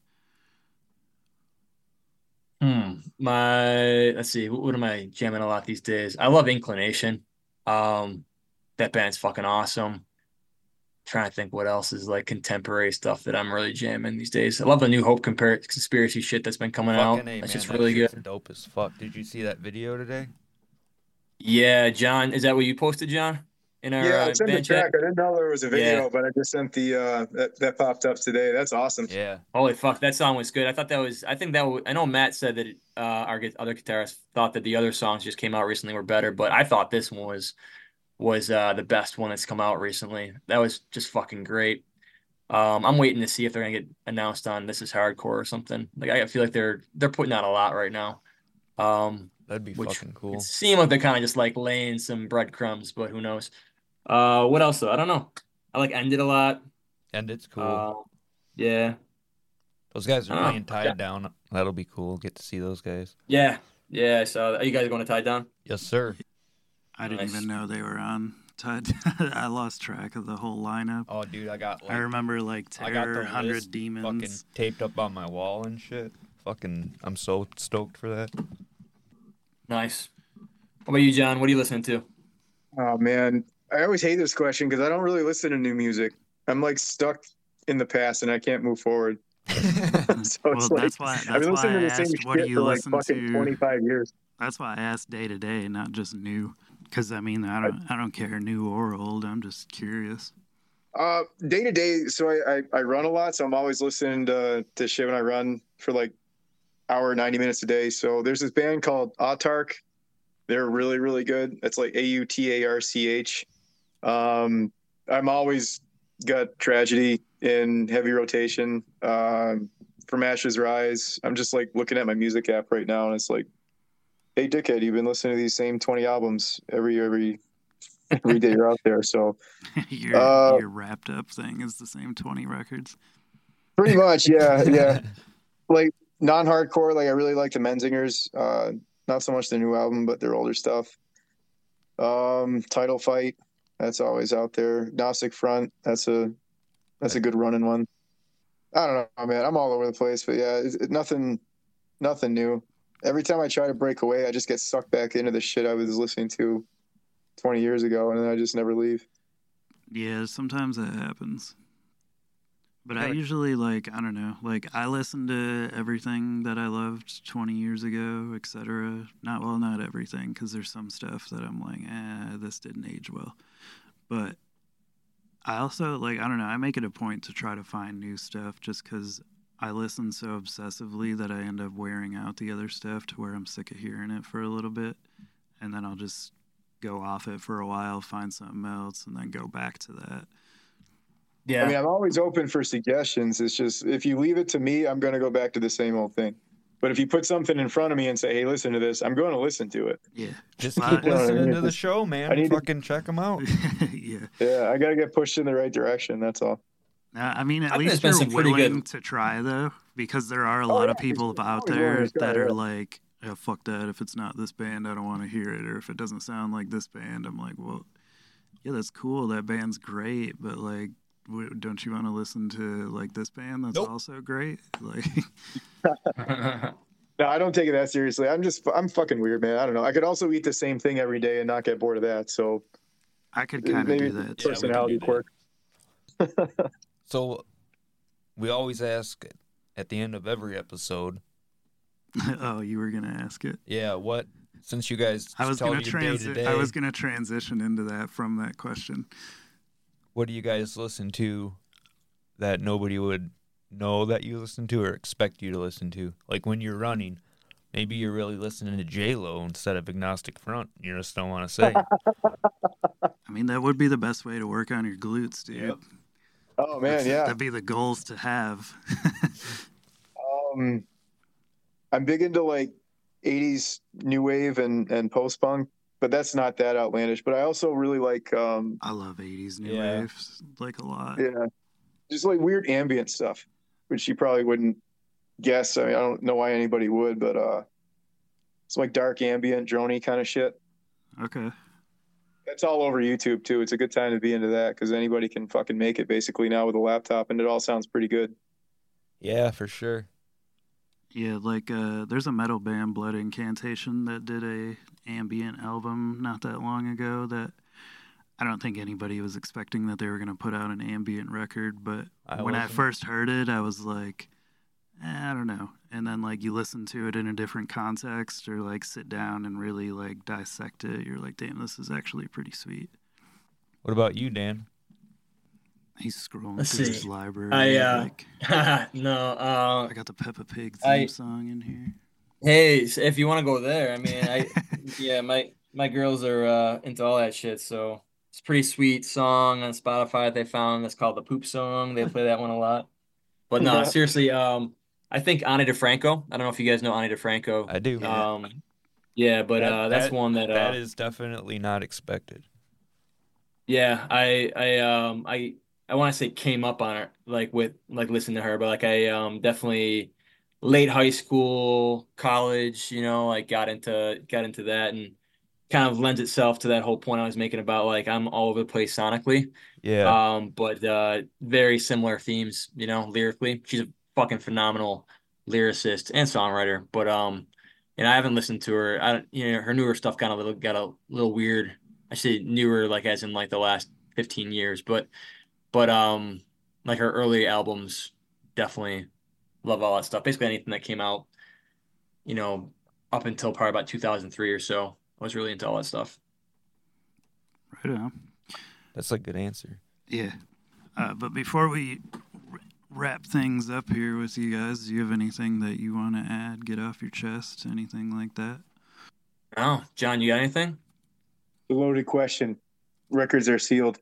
Speaker 3: Hmm. My let's see, what, what am I jamming a lot these days? I love Inclination. Um, that band's fucking awesome. Trying to think what else is like contemporary stuff that I'm really jamming these days. I love the New Hope compar- conspiracy shit that's been coming out.
Speaker 2: Fucking A,
Speaker 3: That's
Speaker 2: man,
Speaker 3: just
Speaker 2: that
Speaker 3: really
Speaker 2: shit's
Speaker 3: good.
Speaker 2: dope as fuck. Did you see that video today?
Speaker 3: Yeah, John, is that what you posted, John? In our
Speaker 4: Yeah,
Speaker 3: uh,
Speaker 4: I sent the
Speaker 3: band chat?
Speaker 4: track. I didn't know there was a video,
Speaker 3: Yeah.
Speaker 4: but I just sent the uh, that that popped up today. That's awesome.
Speaker 2: Yeah.
Speaker 3: Holy fuck, that song was good. I thought that was. I think that. W- I know Matt said that uh, our gu- other guitarist thought that the other songs just came out recently were better, but I thought this one was was uh, the best one that's come out recently. That was just fucking great. Um, I'm waiting to see if they're gonna get announced on This Is Hardcore or something. Like I feel like they're they're putting out a lot right now. Um,
Speaker 2: That'd be
Speaker 3: which
Speaker 2: fucking cool.
Speaker 3: it seems like they're kind of just like laying some breadcrumbs, but who knows? Uh, what else though? I don't know. I like Ended a lot.
Speaker 2: And it's cool.
Speaker 3: Uh, yeah,
Speaker 2: Those guys are
Speaker 3: uh,
Speaker 2: playing Tied Down. That'll be cool. Get to see those guys.
Speaker 3: yeah, yeah. So are you guys going to Tie Down?
Speaker 2: Yes, sir.
Speaker 1: I didn't
Speaker 3: Nice.
Speaker 1: even know they were on. Tied. I lost track of the whole lineup.
Speaker 2: Oh, dude, I got like
Speaker 1: I remember like
Speaker 2: I got
Speaker 1: Terror,
Speaker 2: the
Speaker 1: Hundred
Speaker 2: list fucking
Speaker 1: Demons.
Speaker 2: taped up on my wall and shit. Fucking, I'm so stoked for that.
Speaker 3: Nice. What about you, John? What are you listening to?
Speaker 4: Oh man, I always hate this question because I don't really listen to new music. I'm like stuck in the past and I can't move forward. So it's
Speaker 1: Well,
Speaker 4: like,
Speaker 1: that's why-
Speaker 4: I've
Speaker 1: that's
Speaker 4: been
Speaker 1: why
Speaker 4: listening
Speaker 1: I
Speaker 4: to the same
Speaker 1: asked, what do
Speaker 4: shit
Speaker 1: you
Speaker 4: for like
Speaker 1: listen
Speaker 4: fucking
Speaker 1: to?
Speaker 4: twenty-five years.
Speaker 1: That's why I asked day to day, not just new. Because I mean, I don't, I don't care new or old. I'm just curious.
Speaker 4: Uh, day to day. So I, I I run a lot, so I'm always listening to to shit when I run for like hour ninety minutes a day. So there's this band called Autarch. They're really really good. It's like A U T A R C H. Um, I'm always got Tragedy in heavy rotation. Um, From Ashes Rise. I'm just like looking at my music app right now, and it's like, hey, dickhead, you've been listening to these same twenty albums every every every day you're out there. So
Speaker 1: your
Speaker 4: uh,
Speaker 1: your wrapped up thing is the same twenty records.
Speaker 4: pretty much, yeah, yeah. Like non-hardcore, like I really like the Menzingers. Uh, not so much their new album, but their older stuff. Um, Title Fight, that's always out there. Gnostic Front, that's a that's a good running one. I don't know, man. I'm all over the place, but yeah, it's, it, nothing, nothing new. Every time I try to break away, I just get sucked back into the shit I was listening to twenty years ago, and then I just never leave.
Speaker 1: Yeah, sometimes that happens. But I
Speaker 2: Right.
Speaker 1: usually like I don't know, like I listen to everything that I loved twenty years ago, et cetera. Not well, not everything, because there's some stuff that I'm like, eh, this didn't age well. But I also like I don't know. I make it a point to try to find new stuff, just because I listen so obsessively that I end up wearing out the other stuff to where I'm sick of hearing it for a little bit, and then I'll just go off it for a while, find something else, and then go back to that.
Speaker 3: Yeah.
Speaker 4: I mean, I'm always open for suggestions. It's just if you leave it to me, I'm going to go back to the same old thing. But if you put something in front of me and say, "Hey, listen to this," I'm going to listen to it.
Speaker 1: Yeah,
Speaker 2: Just
Speaker 1: I-
Speaker 2: keep
Speaker 4: You know what I
Speaker 2: listening
Speaker 4: mean?
Speaker 2: to the
Speaker 4: It's-
Speaker 2: show,
Speaker 4: I
Speaker 2: man.
Speaker 4: need to-
Speaker 2: Fucking check them out.
Speaker 1: yeah.
Speaker 4: Yeah, I got to get pushed in the right direction. That's all.
Speaker 1: Uh, I mean, at
Speaker 3: I think
Speaker 1: least
Speaker 3: there's
Speaker 1: you're
Speaker 3: been some pretty
Speaker 1: willing
Speaker 3: good-
Speaker 1: to try, though, because there are a
Speaker 4: Oh,
Speaker 1: lot
Speaker 4: yeah,
Speaker 1: of people
Speaker 4: I'm
Speaker 1: out
Speaker 4: always willing
Speaker 1: there
Speaker 4: to try,
Speaker 1: that are
Speaker 4: yeah.
Speaker 1: like, yeah, fuck that. If it's not this band, I don't want to hear it. Or if it doesn't sound like this band, I'm like, well, yeah, that's cool. That band's great. But, like, w- don't you want to listen to, like, this band that's
Speaker 2: Nope.
Speaker 1: also great? Like,
Speaker 4: No, I don't take it that seriously. I'm just, I'm fucking weird, man. I don't know. I could also eat the same thing every day and not get bored of that. So
Speaker 1: I could kind of
Speaker 4: maybe
Speaker 1: do that,
Speaker 2: Yeah, we
Speaker 1: too.
Speaker 2: can
Speaker 4: personality
Speaker 2: do that.
Speaker 4: quirk.
Speaker 2: So we always ask at the end of every episode,
Speaker 1: Oh, you were going to ask it?
Speaker 2: yeah, what since you guys
Speaker 1: I was
Speaker 2: tell
Speaker 1: going to
Speaker 2: your
Speaker 1: transi-
Speaker 2: day-to-day,
Speaker 1: I was going to transition into that from that question.
Speaker 2: what do you guys listen to that nobody would know that you listen to or expect you to listen to? Like when you're running, maybe you're really listening to J-Lo instead of Agnostic Front. You just don't want to say.
Speaker 1: I mean, that would be the best way to work on your glutes, dude.
Speaker 2: Yep.
Speaker 4: Oh man,
Speaker 1: That's-
Speaker 4: yeah.
Speaker 1: That'd be the goals to have.
Speaker 4: Um, I'm big into like eighties new wave and and post punk, but that's not that outlandish. But I also really like um,
Speaker 1: I love eighties new
Speaker 2: Yeah.
Speaker 1: wave, like a lot.
Speaker 4: yeah, just like weird ambient stuff, which you probably wouldn't guess. I mean, I don't know why anybody would, but uh, it's like dark ambient, droney kind of shit.
Speaker 1: Okay.
Speaker 4: That's all over YouTube too. It's a good time to be into that because anybody can fucking make it basically now with a laptop, and it all sounds pretty good.
Speaker 2: Yeah, for sure.
Speaker 1: Yeah, like uh, there's a metal band, Blood Incantation, that did a ambient album not that long ago. That I don't think anybody was expecting that they were going to put out an ambient record. But
Speaker 2: I
Speaker 1: when I
Speaker 2: wasn't.
Speaker 1: first heard it, I was like, eh, I don't know. And then like you listen to it in a different context, or like sit down and really like dissect it. You're like, damn, this is actually pretty sweet.
Speaker 2: What about you, Dan?
Speaker 1: He's scrolling
Speaker 3: Let's
Speaker 1: through
Speaker 3: see.
Speaker 1: his library.
Speaker 3: I, uh,
Speaker 1: like,
Speaker 3: no. Uh,
Speaker 1: I got the Peppa Pig theme
Speaker 3: I-
Speaker 1: song in here.
Speaker 3: hey, s- if you want to go there, I mean, I yeah, my my girls are uh, into all that shit. So it's a pretty sweet song on Spotify that they found. That's called the Poop Song. They play that one a lot. But no,
Speaker 4: Yeah.
Speaker 3: seriously, um, I think Ani DeFranco. I don't know if you guys know Ani DeFranco.
Speaker 2: I do.
Speaker 1: Yeah.
Speaker 3: Um, yeah, but
Speaker 2: That-
Speaker 3: uh, that's
Speaker 2: that-
Speaker 3: one that uh,
Speaker 2: That is definitely not expected.
Speaker 3: yeah, I I um I I want to say came up on her like with like listening to her, but like I um definitely late high school, college, you know, like got into got into that and kind of lends itself to that whole point I was making about like I'm all over the place sonically.
Speaker 2: Yeah.
Speaker 3: Um, but uh very similar themes, you know, lyrically. She's a fucking phenomenal lyricist and songwriter, but um and I haven't listened to her. I don't, you know, her newer stuff kind of little got a little weird. I say newer, like as in like the last fifteen years, but but um like her early albums, definitely love all that stuff. Basically anything that came out, you know, up until probably about two thousand three or so. I was really into all that stuff.
Speaker 1: Right on.
Speaker 2: That's a good answer.
Speaker 1: Yeah. Uh, but before we r- wrap things up here with you guys, do you have anything that you want to add, get off your chest, anything like that?
Speaker 3: No, John, you got anything?
Speaker 4: Loaded question. Records are sealed.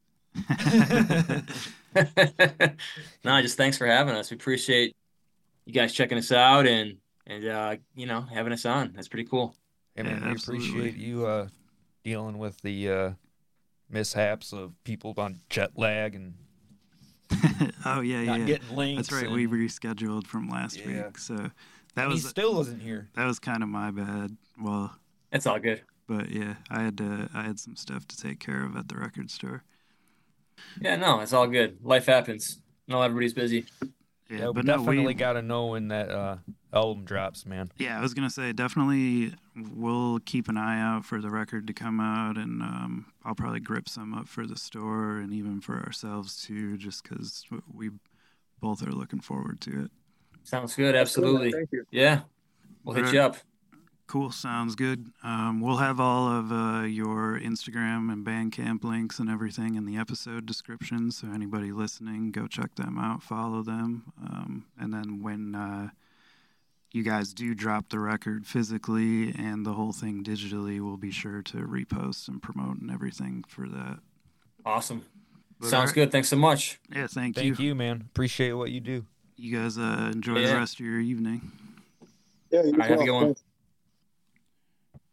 Speaker 3: No, just thanks for having us. We appreciate you guys checking us out and and uh, you know, having us on. That's pretty cool.
Speaker 2: I mean,
Speaker 1: Yeah,
Speaker 2: we
Speaker 1: absolutely.
Speaker 2: appreciate you uh, dealing with the uh, mishaps of people on jet lag and
Speaker 1: Oh yeah,
Speaker 2: not
Speaker 1: yeah.
Speaker 2: getting links.
Speaker 1: That's right.
Speaker 2: and-
Speaker 1: We rescheduled from last
Speaker 2: Yeah.
Speaker 1: week, so that
Speaker 2: and he
Speaker 1: was
Speaker 2: still wasn't here.
Speaker 1: that was kind of my bad. Well,
Speaker 3: It's all good.
Speaker 1: but yeah, I had to I had some stuff to take care of at the record store.
Speaker 3: Yeah, no, it's all good. Life happens. No, everybody's busy.
Speaker 1: Yeah,
Speaker 2: Yeah, we
Speaker 1: but no,
Speaker 2: definitely
Speaker 1: we
Speaker 2: got to know when that uh, album drops, man.
Speaker 1: yeah, I was gonna say definitely we'll keep an eye out for the record to come out, and um, I'll probably grip some up for the store and even for ourselves too, just because we both are looking forward to it.
Speaker 3: Sounds good. Absolutely.
Speaker 4: Thank you.
Speaker 3: Yeah. We'll hit you up.
Speaker 1: Cool, sounds good. Um, we'll have all of uh, your Instagram and Bandcamp links and everything in the episode description, so anybody listening, go check them out, follow them, um, and then when uh, you guys do drop the record physically and the whole thing digitally, we'll be sure to repost and promote and everything for that.
Speaker 3: Awesome.
Speaker 1: But
Speaker 3: Sounds
Speaker 1: all right.
Speaker 3: good. Thanks so much.
Speaker 1: Yeah, thank,
Speaker 2: Thank
Speaker 1: you.
Speaker 2: you, man. Appreciate what you do.
Speaker 1: You guys uh, enjoy
Speaker 3: Yeah.
Speaker 1: the rest of your evening.
Speaker 4: Yeah, you
Speaker 3: All right, have a
Speaker 4: as
Speaker 3: good
Speaker 4: well.
Speaker 3: one.